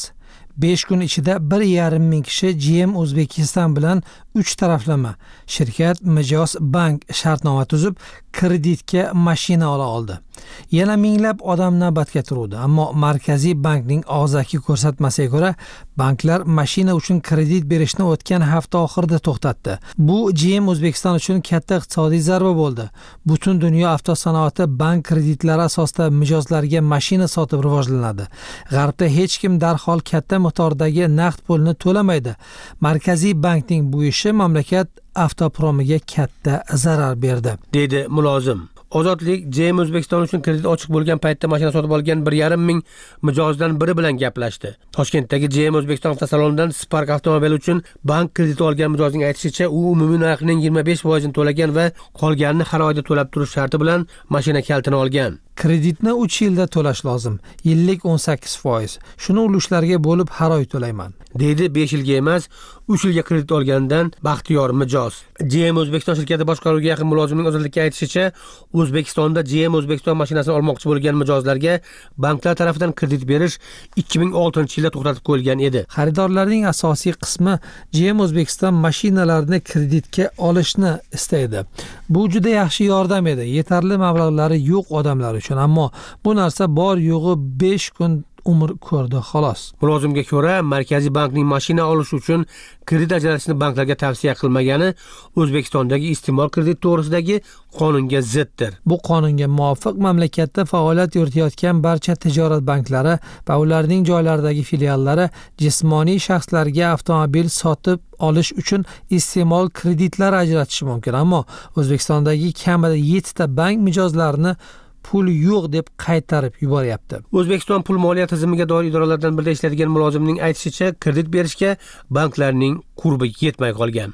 5 kun ichida 1,5 ming kishi GM O'zbekiston bilan 3 taraflama shirkat mijoz bank shartnoma tuzib kreditga mashina ola oldi. Yana minglab odam navbatga turdi, ammo Markaziy bankning og'zaki ko'rsatmasiga ko'ra, banklar mashina uchun kredit berishni o'tgan hafta oxirida to'xtatdi. Bu GM O'zbekiston uchun katta iqtisodiy zarba bo'ldi. Butun dunyo avtosanoati bank kreditlari asosida mijozlarga mashina sotib rivojlanadi. G'arbda hech kim darhol katta miqdordagi naqd pulni to'lamaydi. Markaziy bankning bu ishi mamlakat avtopromiga katta zarar berdi, dedi mulozim. Ozodlik GM O'zbekiston uchun kredit ochiq bo'lgan paytda mashina sotib olgan 1,5 ming mijozdan biri bilan gaplashdi. Toshkentdagi GM O'zbekiston avtosalonidan Spark avtomobili uchun bank krediti olgan mijozning aytishicha, u umumiy narxining 25% to'lagan va qolganini har oyda to'lab turish sharti bilan mashina kalitini olgan. Kreditni 3 yilda to'lash lozim. Yillik 18%. Shuni ulushlarga bo'lib har oy to'layman, deydi 5 yilga emas, 3 yilga kredit olgandan Baxtiyor mijoz. GM O'zbekiston shirkati boshqaruviga yaqin mulozimning ozodlikka aytishicha, O'zbekistonda GM O'zbekiston mashinasini olmoqchi bo'lgan mijozlarga banklar tomonidan kredit berish 2006-yilda to'xtatib qo'yilgan edi. Xaridorlarning asosiy qismi GM O'zbekiston mashinalarini kreditga olishni istaydi. Bu juda yaxshi yordam edi. Yetarli mablag'lari yo'q odamlar uchun, ammo bu narsa bor yo'g'i 5 kun umr ko'rdi, xolos. Mulozimga ko'ra, Markaziy bankning mashina olish uchun kredit ajratishni banklarga tavsiya qilmagani O'zbekistondagi iste'mol kredit to'g'risidagi qonunga ziddir. Bu qonunga muvofiq mamlakatda faoliyat yuritayotgan barcha tijorat banklari va ularning joylaridagi filiallari jismoniy shaxslarga avtomobil sotib olish uchun iste'mol kreditlari ajratishi mumkin, ammo O'zbekistondagi kamida 7 ta bank mijozlarini pul yo'q deb qaytarib yuboryapti. O'zbekiston pul moliya tizimiga doir idoralardan birida ishlaydigan mulozimning aytishicha, kredit berishga banklarning qurbi yetmay qolgan.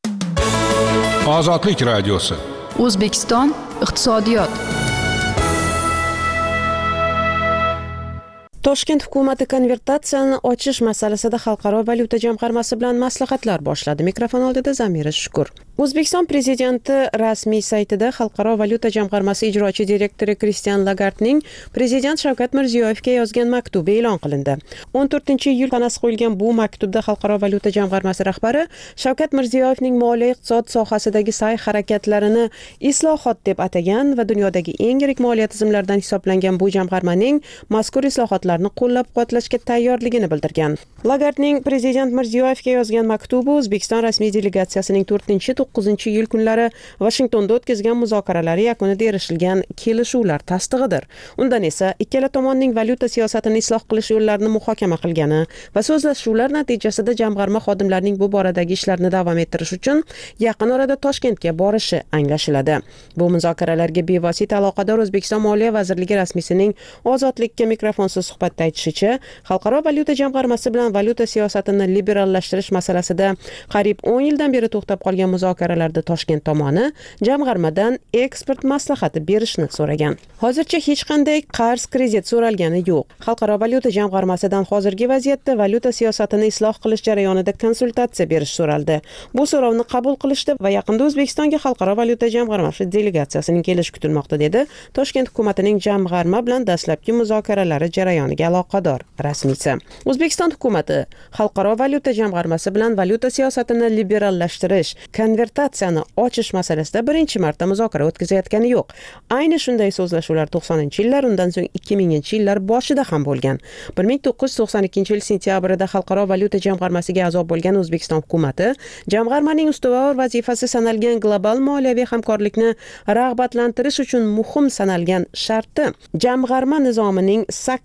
Ozodlik radiosi. O'zbekiston iqtisodiyot. Toshkent hukumati konvertatsiyani ochish masalasida Xalqaro valyuta jamg'armasi bilan maslahatlar boshladi. Mikrofon oldida Zamira Shukur. O'zbekiston prezidenti rasmiy saytida Xalqaro valyuta jamg'armasi ijrochi direktori Kristian Lagardning prezident Shavkat Mirziyoyevga yozgan maktubi e'lon qilindi. 14-iyul sanasi qo'yilgan bu maktubda Xalqaro valyuta jamg'armasi rahbari Shavkat Mirziyoyevning moliya iqtisod sohasidagi sa'y-harakatlarini islohot deb atagan va dunyodagi eng yirik moliya tizimlaridan hisoblangan bu jamg'armaning mazkur islohotlarni qo'llab-quvvatlashga tayyorligini bildirgan. Lagardning prezident Mirziyoyevga yozgan maktubi O'zbekiston rasmiy delegatsiyasining 4-9-iyul kunlari Washingtonda o'tkazgan muzokaralari yakunida erishilgan kelishuvlar tasdig'idir. Undan esa ikkala tomonning valyuta siyosatini isloh qilish yo'llarini muhokama qilgani va so'zlashuvlar natijasida jamg'arma xodimlarining bu boradagi ishlarini davom ettirish uchun yaqin orada Toshkentga borishi anglashiladi. Bu muzokaralarga bevosita aloqador O'zbekiston Moliya vazirligi rasmiysining Ozodlikka mikrofonsiz suhbatda aytishicha, Xalqaro valyuta jamg'armasi bilan valyuta siyosatini liberallashtirish masalasida qariyb 10 yildan beri to'xtab qolgan muzokaralarda Toshkent tomoni jamg'armadan eksport maslahati berishni so'ragan. Hozircha hech qanday qarz kredit so'ralgani yo'q. Xalqaro valyuta jamg'armasidan hozirgi vaziyatda valyuta siyosatini isloh qilish jarayonida konsultatsiya berish so'raldi. Bu so'rovni qabul qilishdi va yaqinda O'zbekistonga Xalqaro valyuta jamg'armasi delegatsiyasining kelishi kutilmoqda, dedi Toshkent hukumatining jamg'arma bilan dastlabki muzokaralari jarayoniga aloqador rasmiysi. O'zbekiston hukumati Xalqaro valyuta jamg'armasi bilan valyuta siyosatini liberallashtirish, konvertatsiyani ochish masalasida birinchi marta muzokara o'tkazayotgani yo'q. Ayni shunday so'zlashuvlar 90-yillar, undan so'ng 2000-yillar boshida ham bo'lgan. 1992-yil sentyabrida Xalqaro valyuta jamg'armasiga a'zo bo'lgan O'zbekiston hukumati jamg'armaning ustuvor vazifasi sanalgan global moliyaviy hamkorlikni rag'batlantirish uchun muhim sanalgan sharti jamg'arma nizomining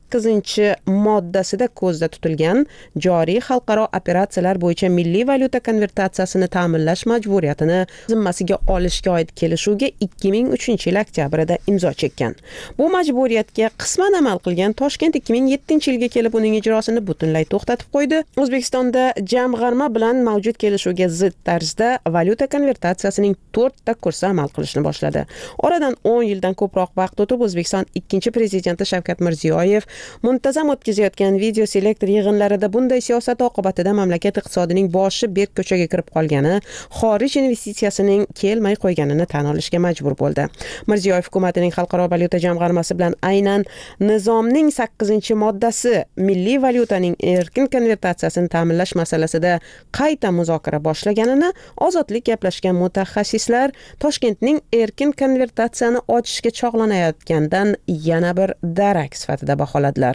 8-moddasida ko'zda tutilgan joriy xalqaro operatsiyalar bo'yicha milliy valyuta konvertatsiyasini ta'minlash majburiyatini zimmasiga olishga oid kelishuvga 2003-yil oktyabrida imzo chekkan. Bu majburiyatga qisman amal qilgan Toshkent 2007-yilga kelib uning ijrosini butunlay to'xtatib qo'ydi. O'zbekistonda jamg'arma bilan mavjud kelishuvga zid tarzda valyuta konvertatsiyasining 4 ta kursi amal qilishni boshladi. Oradan 10 yildan ko'proq vaqt o'tib O'zbekiston ikkinchi prezidenti Shavkat Mirziyoyev muntazam o'tkazayotgan video selektor yig'inlarida bunday siyosat oqibatida mamlakat iqtisodining boshi berk ko'chaga kirib qolgani, xorij investitsiyasining kelmay qo'yganini tan olishga majbur bo'ldi. Mirziyoyev hukumatining Xalqaro valyuta jamg'armasi bilan aynan nizomning 8-moddasi milliy valyutaning erkin konvertatsiyasini ta'minlash masalasida qayta muzokara boshlaganini Ozodlik gaplashgan mutaxassislar Toshkentning erkin konvertatsiyani ochishga chog'lanayotgandan yana bir darak sifatida baholadilar.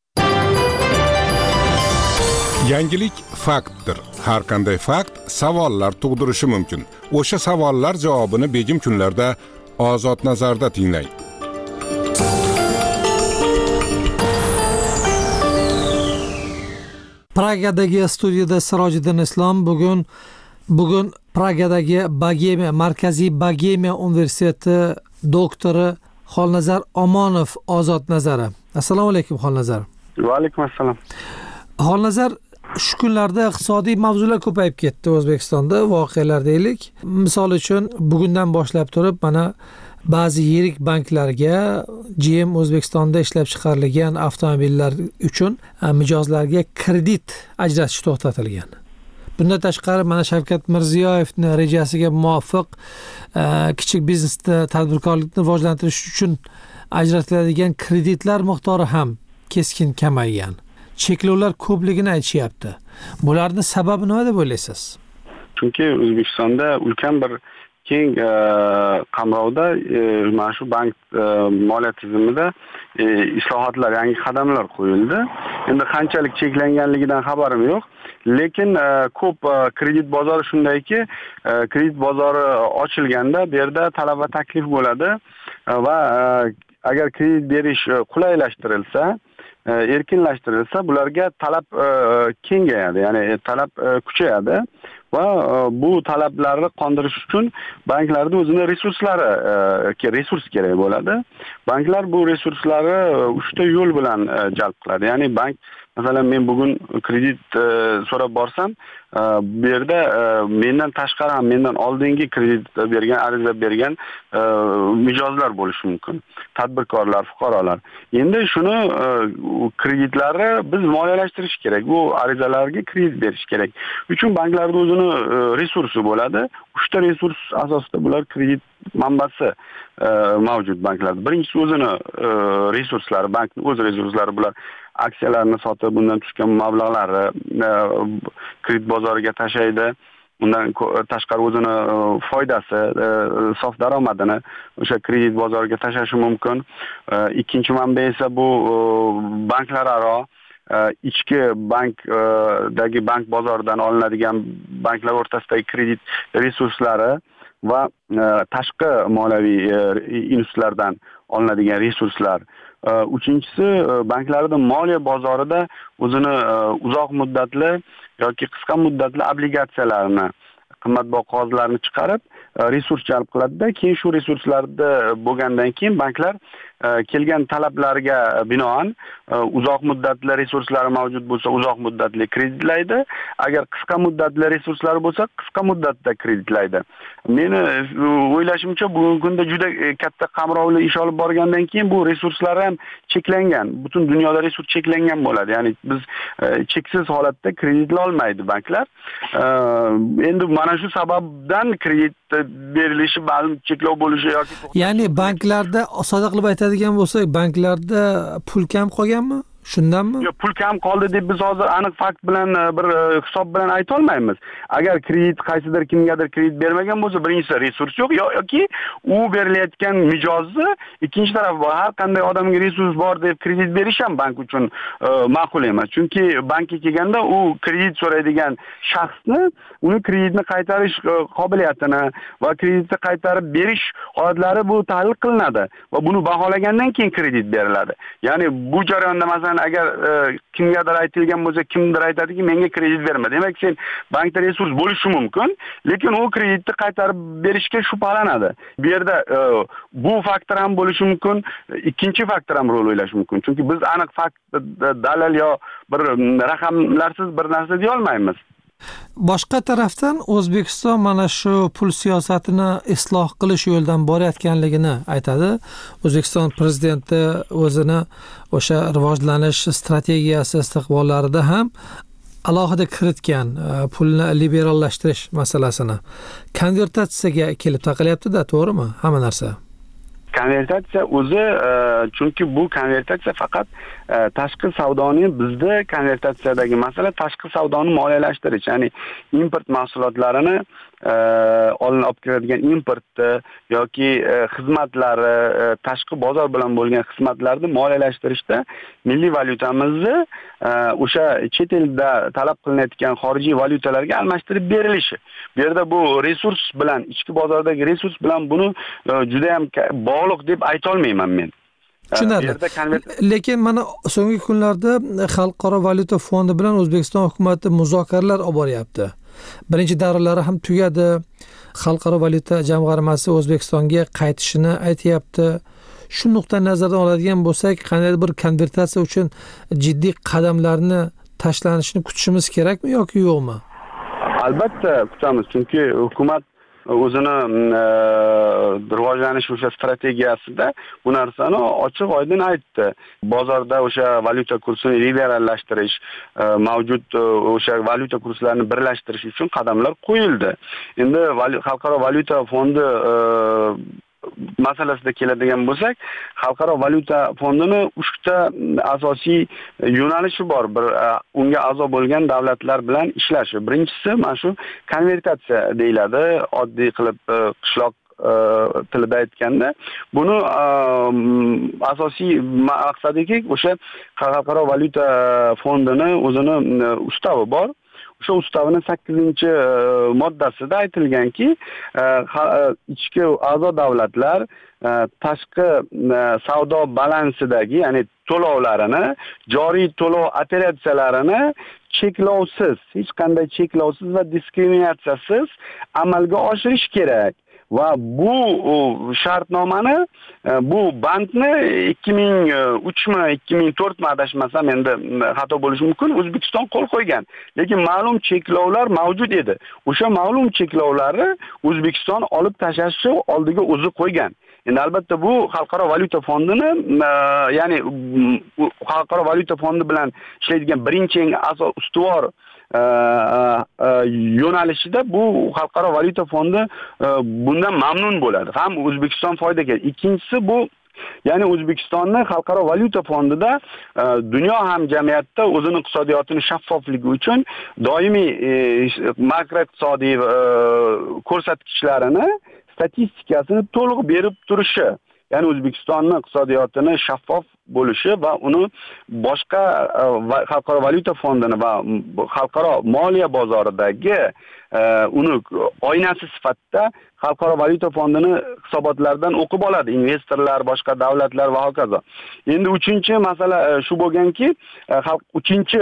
Yangilik faktdir. Har qanday fakt savollar tug'dirishi mumkin. O'sha savollar javobini begim kunlarda Ozod nazarda tinglang. Pragadagi studiyada Sirojiddin Islom bugun Pragadagi Bogemiya, Markaziy Bogemiya universiteti doktori Xolnazar Omonov Ozod nazari. Assalomu alaykum Xolnazar. Va alaykum assalom. Xolnazar, shu kunlarda iqtisodiy mavzular ko'payib ketdi O'zbekistonda, voqealar deylik. Misol uchun bugundan boshlab turib mana ba'zi yirik banklarga GM O'zbekistonda ishlab chiqarilgan avtomobillar uchun mijozlarga kredit ajratish to'xtatilgan. Bundan tashqari mana Shavkat Mirziyoyevning rejasiga muvofiq kichik biznesda tadbirkorlikni rivojlantirish uchun ajratiladigan kreditlar miqdori ham keskin kamaygan. Cheklovlar ko'pligini aytishyapti. Bularning sababi nima deb o'ylaysiz? Chunki O'zbekistonda ulkan bir keng qamrovda mana shu bank moliya tizimida islohotlar, yangi qadamlar qo'yildi. Endi qanchalik cheklanganligidan xabarim yo'q, lekin ko'p kredit bozori shundayki, kredit bozori ochilganda bu yerda talab va taklif bo'ladi va agar kredit berish qulaylashtirilsa, erkinlashtirilsa, bularga talab kengayadi, ya'ni talab kuchayadi va bu talablarni qondirish uchun banklarda o'zining resurslari, resurs kerak bo'ladi. Banklar bu resurslarni 3 ta yo'l bilan jalb qiladi. Ya'ni bank masalan men bugun kredit so'rab borsam, bu yerda mendan tashqari ham mendan oldingi kredit bergan, ariza bergan mijozlar bo'lishi mumkin. Tadbirkorlar, fuqarolar. Endi shuni kreditlari biz moliyalashtirish kerak. Bu arizalarga kredit berish kerak. Uchun banklarda o'zini resursi bo'ladi. 3 ta resurs asosida bular kredit manbasi mavjud banklarda. Birinchisi o'zini resurslari, bankning o'z resurslari bular aksiyalarni sotib, bundan tushgan mablag'larni kredit bozoriga tashlaydi. Undan tashqari o'zini foydasi, sof daromadini o'sha kredit bozoriga tashlashi mumkin. Ikkinchi manba esa bu banklararo ichki bankdagi bank bozoridan olinadigan banklar o'rtasidagi kredit resurslari va tashqi moliyaviy institutlardan olinadigan resurslar. Uchinchisi banklarda moliya bozorida o'zini uzoq muddatli yoki qisqa muddatli obligatsiyalarni, qimmatbaho qog'ozlarni chiqarib resurs jalb qiladi-da, keyin shu resurslarda bo'lgandan keyin banklar kelgan talablarga binoan uzoq muddatli resurslari mavjud bo'lsa, uzoq muddatli kreditlaydi. Agar qisqa muddatli resurslari bo'lsa, qisqa muddatda kreditlaydi. Meni o'ylashimcha, bugungi kunda juda katta qamrovli ish olib borgandan keyin bu resurslar ham cheklangan. Butun dunyoda resurs cheklangan bo'ladi. Ya'ni biz cheksiz holatda kreditla olmaydi banklar. Endi mana shu sababdan kredit berilishi ma'lum cheklov bo'lishi yoki ya'ni banklarda sodda qilib aytadigan bo'lsak, banklarda pul kam qolganmi? Shundanmi? Yo'q, pul kam qoldi deb biz hozir aniq fakt bilan bir hisob bilan ayta olmaymiz. Agar kredit qaysidir kimgadir kredit bermagan bo'lsa, birinchisi resurs yo'q yoki u berilayotgan mijozni ikkinchi taraf bor. Har qanday odamga resurs bor deb kredit berish ham bank uchun ma'qul emas. Chunki bankka kelganda u kredit so'raydigan shaxsni, uni kreditni qaytarish qobiliyatini va kreditni qaytarib berish holatlari bu tahlil qilinadi va buni baholagandan keyin kredit beriladi. Ya'ni bu jarayonda masalan agar kimgadir aytilgan bo'lsa, kimdir aytadiki, menga kredit berma. Demak, sen bankda resurs bo'lishi mumkin, lekin u kreditni qaytarib berishga shubhalanadi. Bu yerda bu faktor ham bo'lishi mumkin, ikkinchi faktor ham rol o'ynashi mumkin. Chunki biz aniq fakt, dalil yo bir raqamlarsiz bir narsa deya olmaymiz. Boshqa tarafdan O'zbekiston mana shu pul siyosatini isloh qilish yo'lidan borayotganligini aytadi. O'zbekiston prezidenti o'zini o'sha rivojlanish strategiyasi istiqbollarida ham alohida kiritgan pulni liberallashtirish masalasini. Konvertatsiyaga kelib taqilyapti-da, to'g'rimi? Hamma narsa. Konvertatsiya o'zi, chunki bu konvertatsiya faqat tashqi savdoni, bizda konvertatsiyadagi masala tashqi savdoni moliyalashtirish, ya'ni import mahsulotlarini olib kiradigan importni yoki xizmatlari, tashqi bozor bilan bo'lgan xizmatlarni moliyalashtirishda milliy valyutamizni o'sha chet elda talab qilinayotgan xorijiy valyutalarga almashtirib berilishi. Bu yerda bu resurs bilan, ichki bozordagi resurs bilan buni juda ham bog'liq deb ayta olmayman men. Tushunarli. Lekin mana so'nggi kunlarda Xalqaro valyuta fondi bilan O'zbekiston hukumatı muzokaralar olib boryapti. Birinchi davralari ham tugadi. Xalqaro valyuta jamg'armasi O'zbekistonga qaytishini aytayapti. Shu nuqtadan nazardan oladigan bo'lsak, qanday bir konvertatsiya uchun jiddiy qadamlarni tashlanishini kutishimiz kerakmi yoki yo'qmi? Albatta kutamiz, chunki hukumat o'zini rivojlanish o'sha strategiyasida bu narsani ochiq oydin aytdi. Bozorda o'sha valyuta kursini liberallashtirish, mavjud o'sha valyuta kurslarini birlashtirish uchun qadamlar qo'yildi. Endi Xalqaro valyuta fondi masalasida keladigan bo'lsak, Xalqaro valyuta fondini 3 ta asosiy yo'nalishi bor. Bir unga a'zo bo'lgan davlatlar bilan ishlashi. Birinchisi mana shu konvertatsiya deyiladi, oddiy qilib qishloq tilida aytganda. Buni asosiy maqsadiki o'sha Xalqaro valyuta fondini o'zini ustavi bor. O'sha ustavning 8-moddasida aytilganki, ichki a'zo davlatlar tashqi savdo balansidagi, ya'ni to'lovlarini, joriy to'lov operatsiyalarini cheklovsiz, hech qanday cheklovsiz va diskriminatsiyasiz amalga oshirish kerak. va bu shartnomani bu bandni 2003mi 2004mi adashmasam endi xato bo'lishi mumkin O'zbekiston qo'l qo'ygan. Lekin ma'lum cheklovlar mavjud edi. O'sha ma'lum cheklovlarni O'zbekiston olib tashlashni oldiga o'zi qo'ygan. Endi albatta bu Xalqaro valyuta fondini ya'ni Xalqaro valyuta fondi bilan ishlaydigan birinchi eng asos ustuvor yo'nalishida bu Xalqaro valyuta fondi bundan mamnun bo'ladi. Ham O'zbekiston foyda keladi. Ikkinchisi bu ya'ni O'zbekistonni Xalqaro valyuta fondida dunyo hamjamiyatda o'zining iqtisodiyotini shaffofligi uchun doimiy makroiqtisodiy ko'rsatkichlarini statistikasini to'liq berib turishi, ya'ni O'zbekistonning iqtisodiyotini shaffof bo'lishi va uni boshqa Xalqaro valyuta fondini va xalqaro moliya bozoridagi uni oynasi sifatida Xalqaro valyuta fondini hisobotlaridan o'qib oladi investorlar, boshqa davlatlar va hokazo. Endi uchinchi masala shu bo'lganki, uchinchi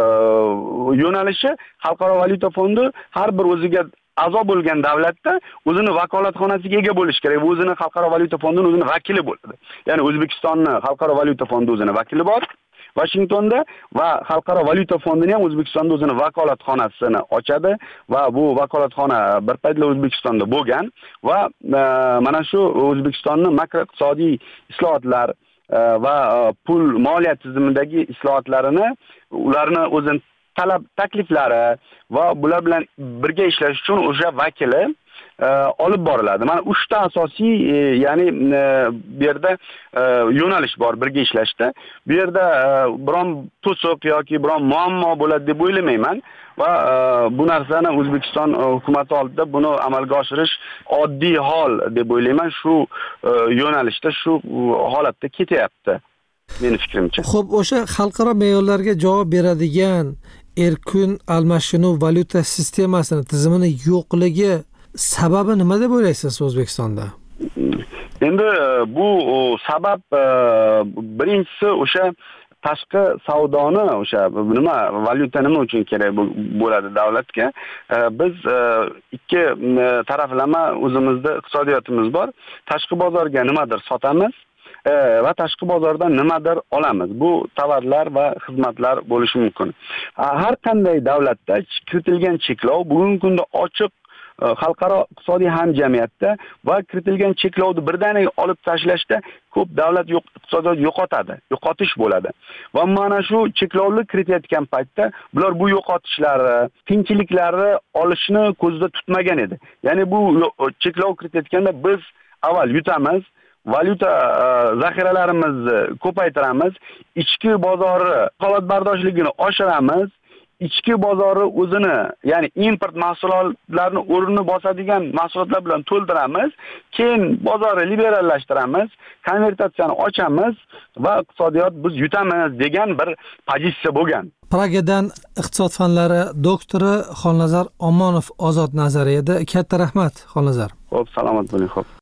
yo'nalishi Xalqaro valyuta fondi har bir o'ziga a'zo bo'lgan davlatda o'zini vakolatxonasiga ega bo'lish kerak. Bu o'zini Xalqaro valyuta fondining o'zini vakili bo'ladi. Ya'ni O'zbekistonning Xalqaro valyuta fondi o'zini vakili bor Washingtonda va Xalqaro valyuta fondini ham O'zbekistonda o'zini vakolatxonasini ochadi va bu vakolatxona bir paytlar O'zbekistonda bo'lgan va mana shu O'zbekistonning makroiqtisodiy islohotlar va pul moliya tizimidagi islohotlarini ularni o'zini takliflari va bular bilan birga ishlash uchun o'sha vakili olib boriladi. Mana 3 ta asosiy ya'ni bu yerda yo'nalish bor birga ishlashda. Bu yerda biron to'siq yoki biron muammo bo'ladi deb o'ylamayman va bu narsani O'zbekiston hukumati oldida buni amalga oshirish oddiy hol deb o'ylayman. Shu yo'nalishda shu holatda ketyapti. Meni fikrimcha. Xo'p, o'sha xalqaro me'yorlarga javob beradigan erkin almashinuv valyuta sistemasining tizimini yo'qligi sababi nima deb o'ylaysiz O'zbekistonda? Endi bu sabab birinchisi o'sha tashqi savdoni o'sha nima valyuta nima uchun kerak bo'ladi davlatga? Biz ikki taraflama o'zimizda iqtisodiyotimiz bor. Tashqi bozorga nimadir sotamiz va tashqi bozordan nimadir olamiz. Bu tovarlar va xizmatlar bo'lishi mumkin. Har qanday davlatda kiritilgan cheklov bugungi kunda ochiq xalqaro iqtisodiy hamjamiyatda va kiritilgan cheklovni birdaniga olib tashlashda ko'p davlat iqtisodiyot yo'qotish bo'ladi. Va mana shu cheklovni kiritayotgan paytda bular bu yo'qotishlarni, qiyinchiliklarni olishni ko'zda tutmagan edi. Ya'ni bu cheklov kiritayotganda biz avval yutamiz, valyuta zaxiralarimizni ko'paytiramiz, ichki bozori holatbardoshligini oshiramiz, ichki bozori o'zini, ya'ni import mahsulotlarini o'rnini bosadigan mahsulotlar bilan to'ldiramiz, keyin bozorni liberallashtiramiz, konvertatsiyani ochamiz va iqtisodiyot biz yutamiz degan bir pozitsiya bo'lgan. Pragadan iqtisod fanlari doktori Xolnazar Omonov ozod nazariyada. Katta rahmat, Xolnazar. Xo'p, salomat bo'ling, xo'p.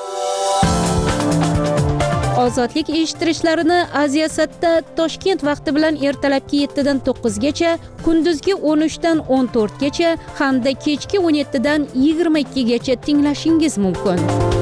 Ozodlik eshittirishlarini Aziyasatda Toshkent vaqti bilan ertalabki 7 dan 9 gacha, kunduzgi 13 dan 14 gacha hamda kechki 17 dan 22 gacha tinglashingiz mumkin.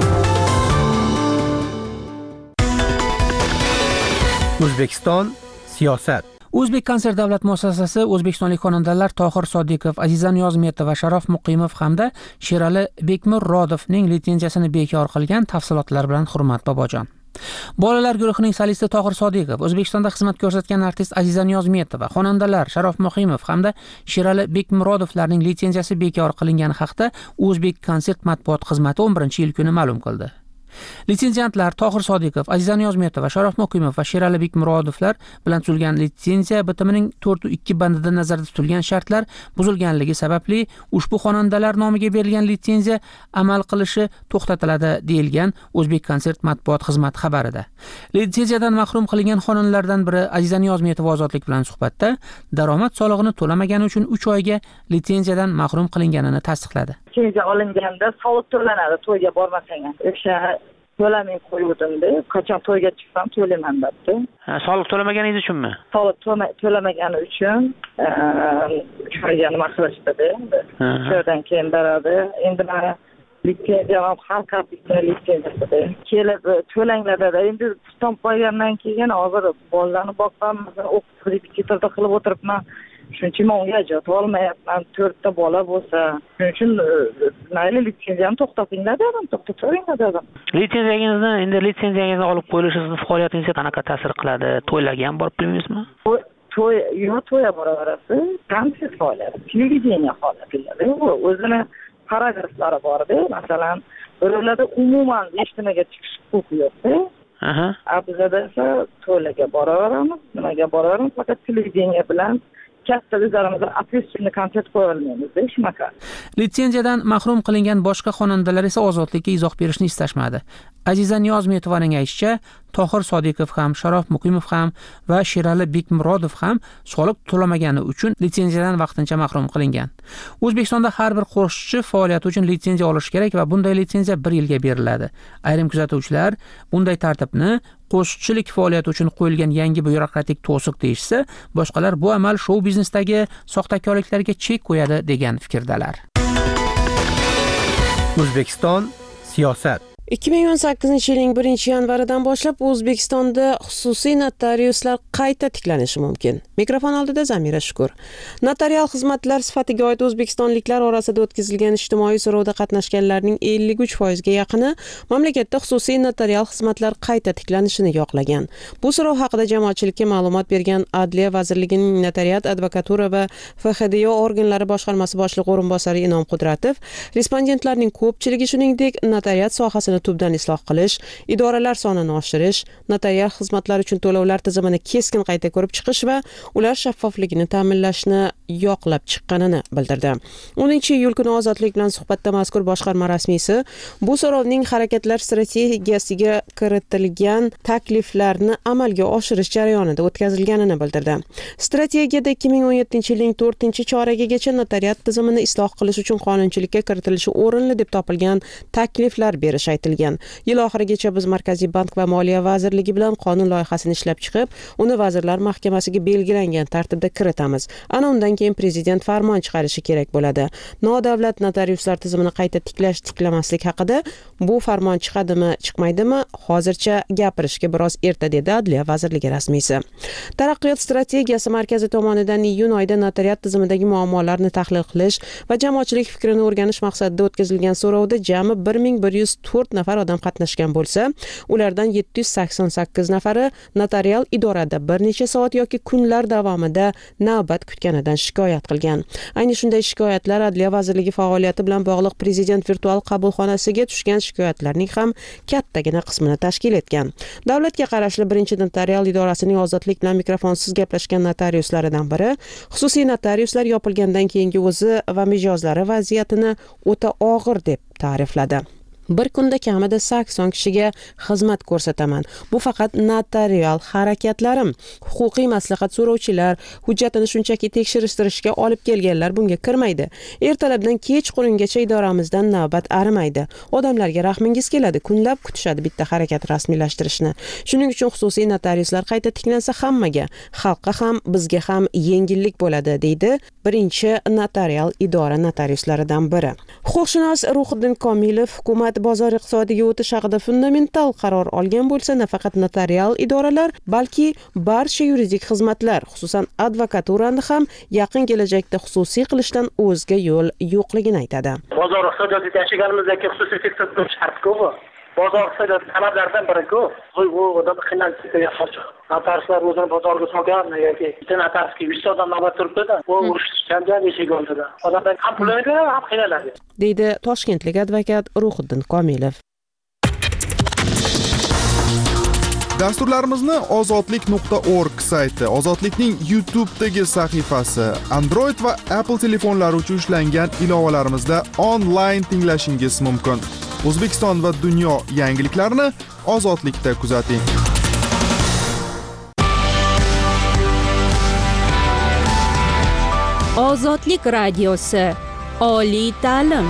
O'zbekiston siyosat. O'zbek konsert davlat muassasasi o'zbekistonlik xonandalar Tohir Sodiqov, Aziza Niyozmetova va Sharof Muqimov hamda Sherali Bekmurodovning litsenziyasini bekor qilgan tafsilotlar bilan Hurmat Bobojon. Bolalar guruhining solisti Tohir Sodiqov, O'zbekistonda xizmat ko'rsatgan artist Aziza Niyozmetova, xonandalar Sharof Muqimov hamda Sherali Bekmurodovlarning litsenziyasi bekor qilingani haqida O'zbek konsert matbuot xizmati 11-yil kuni ma'lum qildi. Litsenziyantlar Tohir Sodiqov, Aziza Niyozmetova, Sharof Muqimov va Sherali Bekmurodovlar bilan tuzilgan litsenziya bitimining 4.2 bandida nazarda tutilgan shartlar buzilganligi sababli ushbu xonandalar nomiga berilgan litsenziya amal qilishi to'xtatiladi deyilgan O'zbek konsert matbuot xizmati xabarida. Litsenziyadan mahrum qilingan xonandalardan biri Aziza Niyozmetova ozodlik bilan suhbatda daromad solig'ini to'lamagani uchun 3 oyga litsenziyadan mahrum qilinganini tasdiqladi. Litsenziya olinganda soliq to'lanadi to'yga bormasang ham. O'sha to'lamay qo'yuvdim-da, qachon to'yga chiqsam to'layman debdi. Soliq to'lamaganingiz uchunmi? Soliq to'lamagani uchun nima qilishdi endi. Shundan keyin beradi. Endi mana litsenziya ham xalq artisti litsenziyasida kelib to'langlarda endi piston qo'ygandan keyin hozir bolalarni boqqanmiz, o'qitib repetitorda qilib o'tiribman. Shuning uchun men unga ijod olmayapman. 4 ta bola bo'lsa, shuning uchun mayli litsenziyani to'xtatinglar dedim, to'xtataveringlar dedim. Litsenziyangizni olib qo'yilishi sizni faoliyatingizga qanaqa ta'sir qiladi? To'ylarga ham borib bilmaysizmi? To'yga boraverasiz, konsert faoliyati, televideniya faoliyati. O'zini paragraflari bor-da, masalan, birovlarda umuman hech nimaga chiqish huquqi yo'q-da. Bizda esa to'ylarga boraveramiz, nimaga boraveramiz, faqat televideniya bilan katta o'zlarimizga operatsiyani konsert qo'ya olmaymiz-da, shunaqa. Litsenziyadan mahrum qilingan boshqa xonandalar esa ozodlikka izoh berishni istashmadi. Aziza Niyozmetovaning aytishicha, Tohir Sodiqov ham, Sharof Muqimov ham va Sherali Bekmurodov ham soliq to'lamagani uchun litsenziyadan vaqtincha mahrum qilingan. O'zbekistonda har bir qo'shiqchi faoliyati uchun litsenziya olishi kerak va bunday litsenziya 1 yilga beriladi. Ayrim kuzatuvchilar bunday tartibni qo'shiqchilik faoliyati uchun qo'yilgan yangi byurokratik to'siq deyishsa, boshqalar bu amal shou biznesdagi soxtakorliklarga chek qo'yadi degan fikrdalar. O'zbekiston siyosat 2018-yilning 1-yanvaridan boshlab O'zbekistonda xususiy notariuslar qayta tiklanishi mumkin. Mikrofon oldida Zamira Shukur. Notarial xizmatlar sifatiga oid o'zbekistonliklar orasida o'tkazilgan ijtimoiy so'rovda qatnashganlarning 53% ga yaqini mamlakatda xususiy notarial xizmatlar qayta tiklanishini yoqlagan. Bu so'rov haqida jamoatchilikka ma'lumot bergan Adliya vazirligining Notariat, advokatura va FHDYO organlari boshqarmasi boshlig'i o'rinbosari Inom Qudratov respondentlarning ko'pchiligi shuningdek notariat sohasini tubdan isloh qilish, idoralar sonini oshirish, notarial xizmatlar uchun to'lovlar tizimini keskin qayta ko'rib chiqish va ular shaffofligini ta'minlashni yoqlab chiqqanini bildirdi. 10-iyul kuni Ozodlik bilan suhbatda mazkur boshqarma rasmiysi bu so'rovning harakatlar strategiyasiga kiritilgan takliflarni amalga oshirish jarayonida o'tkazilganini bildirdi. Strategiyada 2017-yilning 4-choragigacha notariat tizimini isloh qilish uchun qonunchilikka kiritilishi o'rinli deb topilgan takliflar berish aytilgan. Yil oxirigacha biz Markaziy bank va Moliya vazirligi bilan qonun loyihasini ishlab chiqib, uni vazirlar mahkamasiga belgilangan tartibda kiritamiz. Ana undan keyin prezident farmon chiqarishi kerak bo'ladi. Nodavlat notariuslar tizimini qayta tiklamaslik haqida bu farmon chiqadimi, chiqmaydimi, hozircha gapirishga biroz erta dedi Adliya vazirligi rasmiysi. Taraqqiyot strategiyasi markazi tomonidan iyun oyida notariat tizimidagi muammolarni tahlil qilish va jamoatchilik fikrini o'rganish maqsadida o'tkazilgan so'rovda jami 1104 nafar odam qatnashgan bo'lsa, ulardan 788 nafari notarial idorada bir necha soat yoki kunlar davomida navbat kutganidan shikoyat qilgan. Ayni shunday shikoyatlar Adliya vazirligi faoliyati bilan bog'liq prezident virtual qabulxonasiga tushgan shikoyatlarning ham kattagina qismini tashkil etgan. Davlatga qarashli birinchi notarial idorasining Ozodlik bilan mikrofonsiz gaplashgan notariuslaridan biri xususiy notariuslar yopilgandan keyingi o'zi va mijozlari vaziyatini o'ta og'ir deb ta'rifladi. Bir kunda kamida 80 kishiga xizmat ko'rsataman. Bu faqat notarial harakatlarim. Huquqiy maslahat so'rovchilar, hujjatini shunchaki tekshirishtirishga olib kelganlar bunga kirmaydi. Ertalabdan kechqurungacha idoramizdan navbat arimaydi. Odamlarga rahmingiz keladi, kunlab kutishadi bitta harakat rasmiylashtirishni. Shuning uchun xususiy notariuslar qayta tiklansa hammaga, xalqqa ham, bizga ham yengillik bo'ladi, deydi birinchi notarial idora notariuslaridan biri. Huquqshunos Ruhiddin Komilov hukumat bozor iqtisodiga o'tish haqida fundamental qaror olgan bo'lsa, nafaqat notarial idoralar, balki barcha yuridik xizmatlar, xususan advokaturani ham yaqin kelajakda xususiy qilishdan o'zga yo'l yo'qligini aytadi. Bozor iqtisodiyotida yashaganimizdagi xususiy sektor shart-ku bu. Bozor iqtisodiyoti talablaridan biri-ku. Bu odam qiynalib ketayapti. Notariuslar o'zini bozorga solgan yoki bitta notariusga 100 odam navbat turibdi-da, bu urush janjal eshik oldida. Odamlar ham pul oladi, ham qiynaladi, deydi toshkentlik advokat Ruhiddin Komilov. Dasturlarimizni ozodlik.org sayti, Ozodlikning YouTube'dagi sahifasi, Android va Apple telefonlari uchun ishlangan ilovalarimizda onlayn tinglashingiz mumkin. O'zbekiston va dunyo yangiliklarini Ozodlikda kuzating. Ozodlik radiosi. Oliy ta'lim.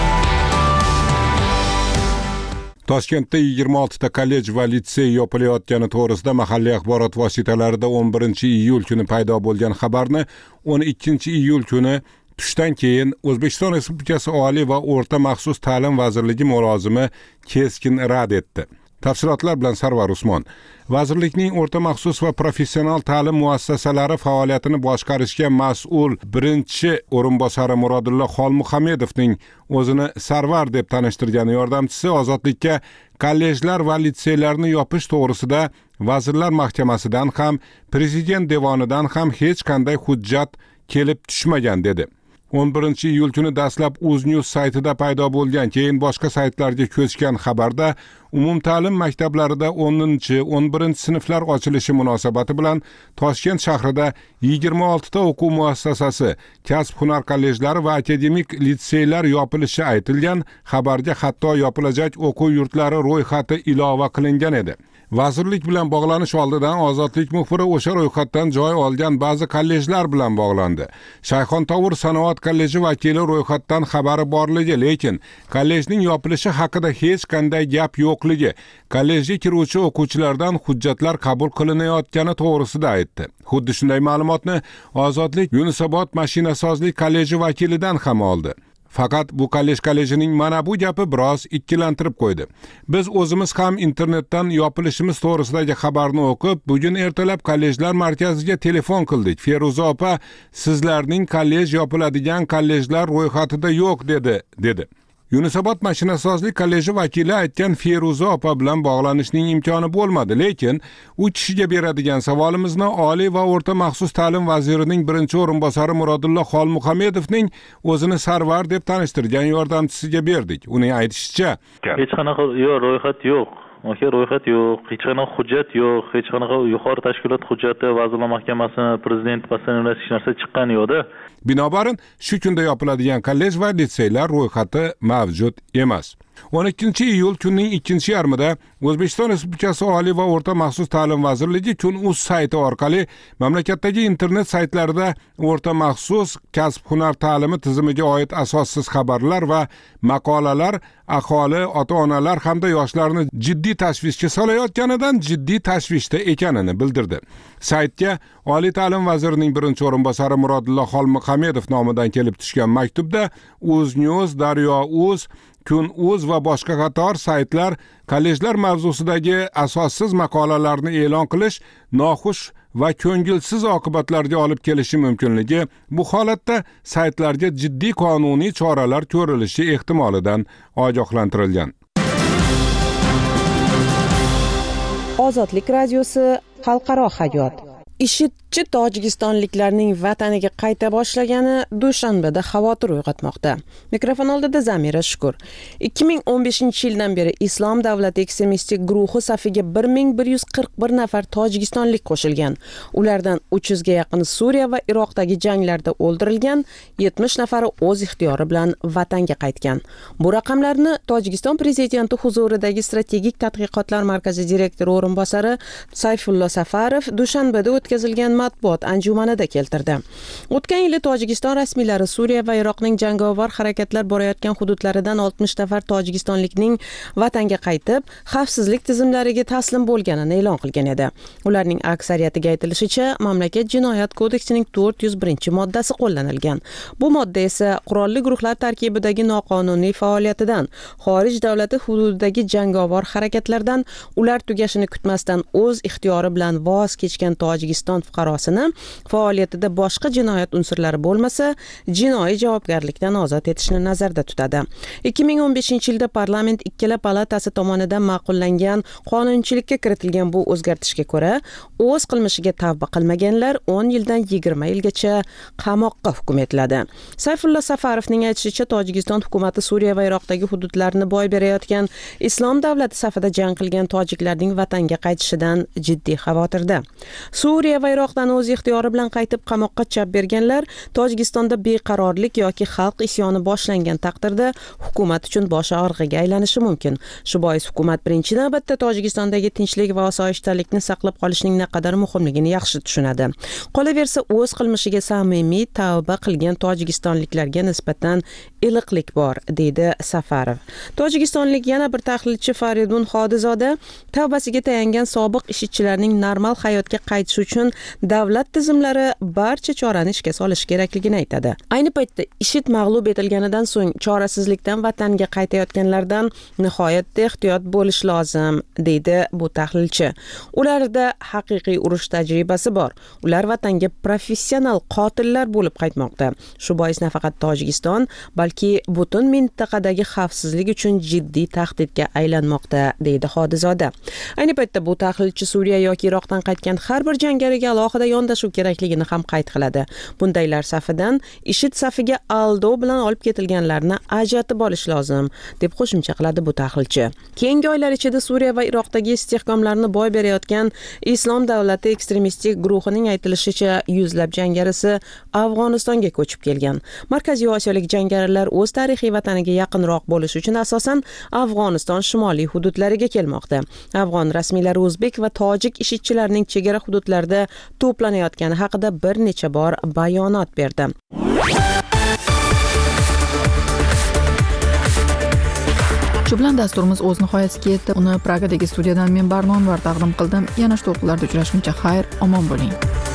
Toshkentda 26 ta kollej va litsey yopilayotgani to'g'risida mahalliy axborot vositalarida 11-iyul kuni paydo bo'lgan xabarni 12-iyul kuni Tushdan keyin O'zbekiston Respublikasi Oliy va o'rta maxsus ta'lim vazirligi mulozimi keskin rad etdi. Tafsilotlar bilan Sarvar Usmon. Vazirlikning o'rta maxsus va professional ta'lim muassasalari faoliyatini boshqarishga mas'ul birinchi o'rinbosari Murodillo Xolmuhammedovning o'zini Sarvar deb tanishtirgan yordamchisi Ozodlikka kollejlar va litseylarni yopish to'g'risida Vazirlar Mahkamasidan ham, Prezident devonidan ham hech qanday hujjat kelib tushmagan dedi. 11-iyul kuni dastlab UzNews saytida paydo bo'lgan, keyin boshqa saytlarga ko'chgan xabarda umumta'lim maktablarida 10-11 sinflar ochilishi munosabati bilan Toshkent shahrida 26 ta o'quv muassasasi, kasb-hunar kollejlari va akademik litseylar yopilishi aytilgan. Xabarga hatto yopilajak o'quv yurtlari ro'yxati ilova qilingan edi. Vazirlik bilan bog'lanish oldidan Ozodlik muxbiri o'sha ro'yxatdan joy olgan ba'zi kollejlar bilan bog'landi. Shayxontovur sanoat kolleji vakili ro'yxatdan xabari borligi, lekin kollejning yopilishi haqida hech qanday gap yo'qligi, kollejga kiruvchi o'quvchilardan hujjatlar qabul qilinayotgani to'g'risida aytdi. Xuddi shunday ma'lumotni Ozodlik Yunusobod mashinasozlik kolleji vakilidan ham oldi. Faqat bu kollejining mana bu gapi biroz ikkilantirib qo'ydi. Biz o'zimiz ham internetdan yopilishimiz to'g'risidagi xabarni o'qib, bugun ertalab kollejlar markaziga telefon qildik. Feruza opa, sizlarning kollej yopiladigan kollejlar ro'yxatida yo'q dedi. Yunusobod mashinasozlik kolleji vakili aytgan Feruza opa bilan bog'lanishning imkoni bo'lmadi, lekin u kishiga beradigan savolimizni Oliy va o'rta maxsus ta'lim vazirining birinchi o'rinbosari Murodillo Xolmuhammedovning o'zini Sarvar deb tanishtirgan yordamchisiga berdik. Uning aytishicha, hech qanaqa ro'yxat yo'q. Ro'yxat yo'q, hech qanaqa hujjat yo'q, hech qanaqa yuqori tashkilot hujjati, Vazirlar Mahkamasi, Prezident postannoviyasi hech narsa chiqqani yo'q-da. Binobarin, shu kunda yopiladigan kollej va litseylar ro'yxati mavjud emas. 12-iyul kunning 2-yarmida O'zbekiston Respublikasi Oliy va o'rta maxsus ta'lim vazirligi Kun.uz sayti orqali mamlakatdagi internet saytlarida o'rta maxsus kasb-hunar ta'limi tizimiga oid asossiz xabarlar va maqolalar aholi, ota-onalar hamda yoshlarni jiddiy tashvishga solayotganidan jiddiy tashvishda ekanini bildirdi. Saytga Oliy ta'lim vazirining birinchi o'rinbosari Murodillo Xolmuhammedov nomidan kelib tushgan maktubda UzNews, Daryo.uz, Kun.uz va boshqa qator saytlar kollejlar mavzusidagi asossiz maqolalarni e'lon qilish noxush va ko'ngilsiz oqibatlarga olib kelishi mumkinligi, bu holatda saytlarga jiddiy qonuniy choralar ko'rilishi ehtimolidan ogohlantirilgan. Ozodlik radiosi xalqaro hayot. IShIDchi tojikistonliklarning vataniga qayta boshlagani Dushanbeda xavotir uyg'otmoqda. Mikrofon oldida Zamira Shukur. 2015-yildan beri Islom davlati ekstremistik guruhi safiga 1141 nafar tojikistonlik qo'shilgan. Ulardan 300 ga yaqini Suriya va Iroqdagi janglarda o'ldirilgan, 70 nafari o'z ixtiyori bilan vatanga qaytgan. Bu raqamlarni Tojikiston prezidenti huzuridagi strategik tadqiqotlar markazi direktori o'rinbosari Sayfullo Safarov Dushanbeda o'tkazilgan matbuot anjumanida keltirdi. O'tgan yili Tojikiston rasmiylari Suriya va Iroqning jangovar harakatlar borayotgan hududlaridan 60 nafar tojikistonlikning vatanga qaytib, xavfsizlik tizimlariga taslim bo'lganini e'lon qilgan edi. Ularning aksariyatiga aytilishicha, mamlakat jinoyat kodeksining 401-moddasi qo'llanilgan. Bu modda esa qurolli guruhlar tarkibidagi noqonuniy faoliyatidan, xorij davlati hududidagi jangovar harakatlardan ular tugashini kutmasdan o'z ixtiyori bilan voz kechgan Tojikiston fuqarosini faoliyatida boshqa jinoyat unsurlari bo'lmasa, jinoiy javobgarlikdan ozod etishni nazarda tutadi. 2015-yilda parlament ikkala palatasi tomonidan ma'qullangan qonunchilikka kiritilgan bu o'zgartishga ko'ra, o'z qilmishiga tavba qilmaganlar 10 yildan 20 yilgacha qamoqqa hukm etiladi. Sayfullo Safarovning aytishicha, Tojikiston hukumatı Suriya va Iroqdagi hududlarni boy berayotgan Islom davlati safida jang qilgan tojiklarning vatanga qaytishidan jiddiy xavotirda. Suriya va Iroqdan o'z ixtiyori bilan qaytib qamoqqa chap berganlar Tojikistonda beqarorlik yoki xalq isyoni boshlangan taqdirda hukumat uchun bosh og'rig'iga aylanishi mumkin. Shu bois hukumat birinchi navbatda Tojikistondagi tinchlik va osoyishtalikni saqlab qolishning naqadar muhimligini yaxshi tushunadi. Qolaversa, o'z qilmishiga samimiy tavba qilgan tojikistonliklarga nisbatan iliqlik bor, deydi Safarov. Tojikistonlik yana bir tahlilchi Faridun Xodizoda tavbasiga tayangan sobiq IShIDchilarning normal hayotga qaytishi uchun uchun davlat tizimlari barcha chorani ishga solishi kerakligini aytadi. Ayni paytda IShID mag'lub etilganidan so'ng chorasizlikdan vatanga qaytayotganlardan nihoyatda ehtiyot bo'lish lozim, deydi bu tahlilchi. Ularda haqiqiy urush tajribasi bor. Ular vatanga professional qotillar bo'lib qaytmoqda. Shu bois nafaqat Tojikiston, balki butun mintaqadagi xavfsizlik uchun jiddiy tahdidga aylanmoqda, deydi Xodizoda. Ayni paytda bu tahlilchi Suriya yoki Iroqdan qaytgan har bir jangariga alohida yondashuv kerakligini ham qayd qiladi. Bundaylar safidan IShID safiga aldov bilan olib ketilganlarni ajratib olish lozim, deb qo'shimcha qiladi bu tahlilchi. Keyingi oylar ichida Suriya va Iroqdagi istehkomlarni boy berayotgan Islom davlati ekstremistik guruhining aytilishicha yuzlab jangarisi Afg'onistonga ko'chib kelgan. Markaziy Osiyolik jangarilar o'z tarixiy vataniga yaqinroq bo'lish uchun asosan Afg'oniston shimoliy hududlariga kelmoqda. Afg'on rasmiylari o'zbek va tojik IShIDchilarning chegara hududlarida to'planayotgani haqida bir necha bor bayonot berdi. Shu bilan dasturimiz o'z nihoyasiga yetdi. Uni Pragadagi studiyadan men Barnonvar taqdim qildim. Yana shu to'lqinlarda uchrashguncha xayr, omon bo'ling.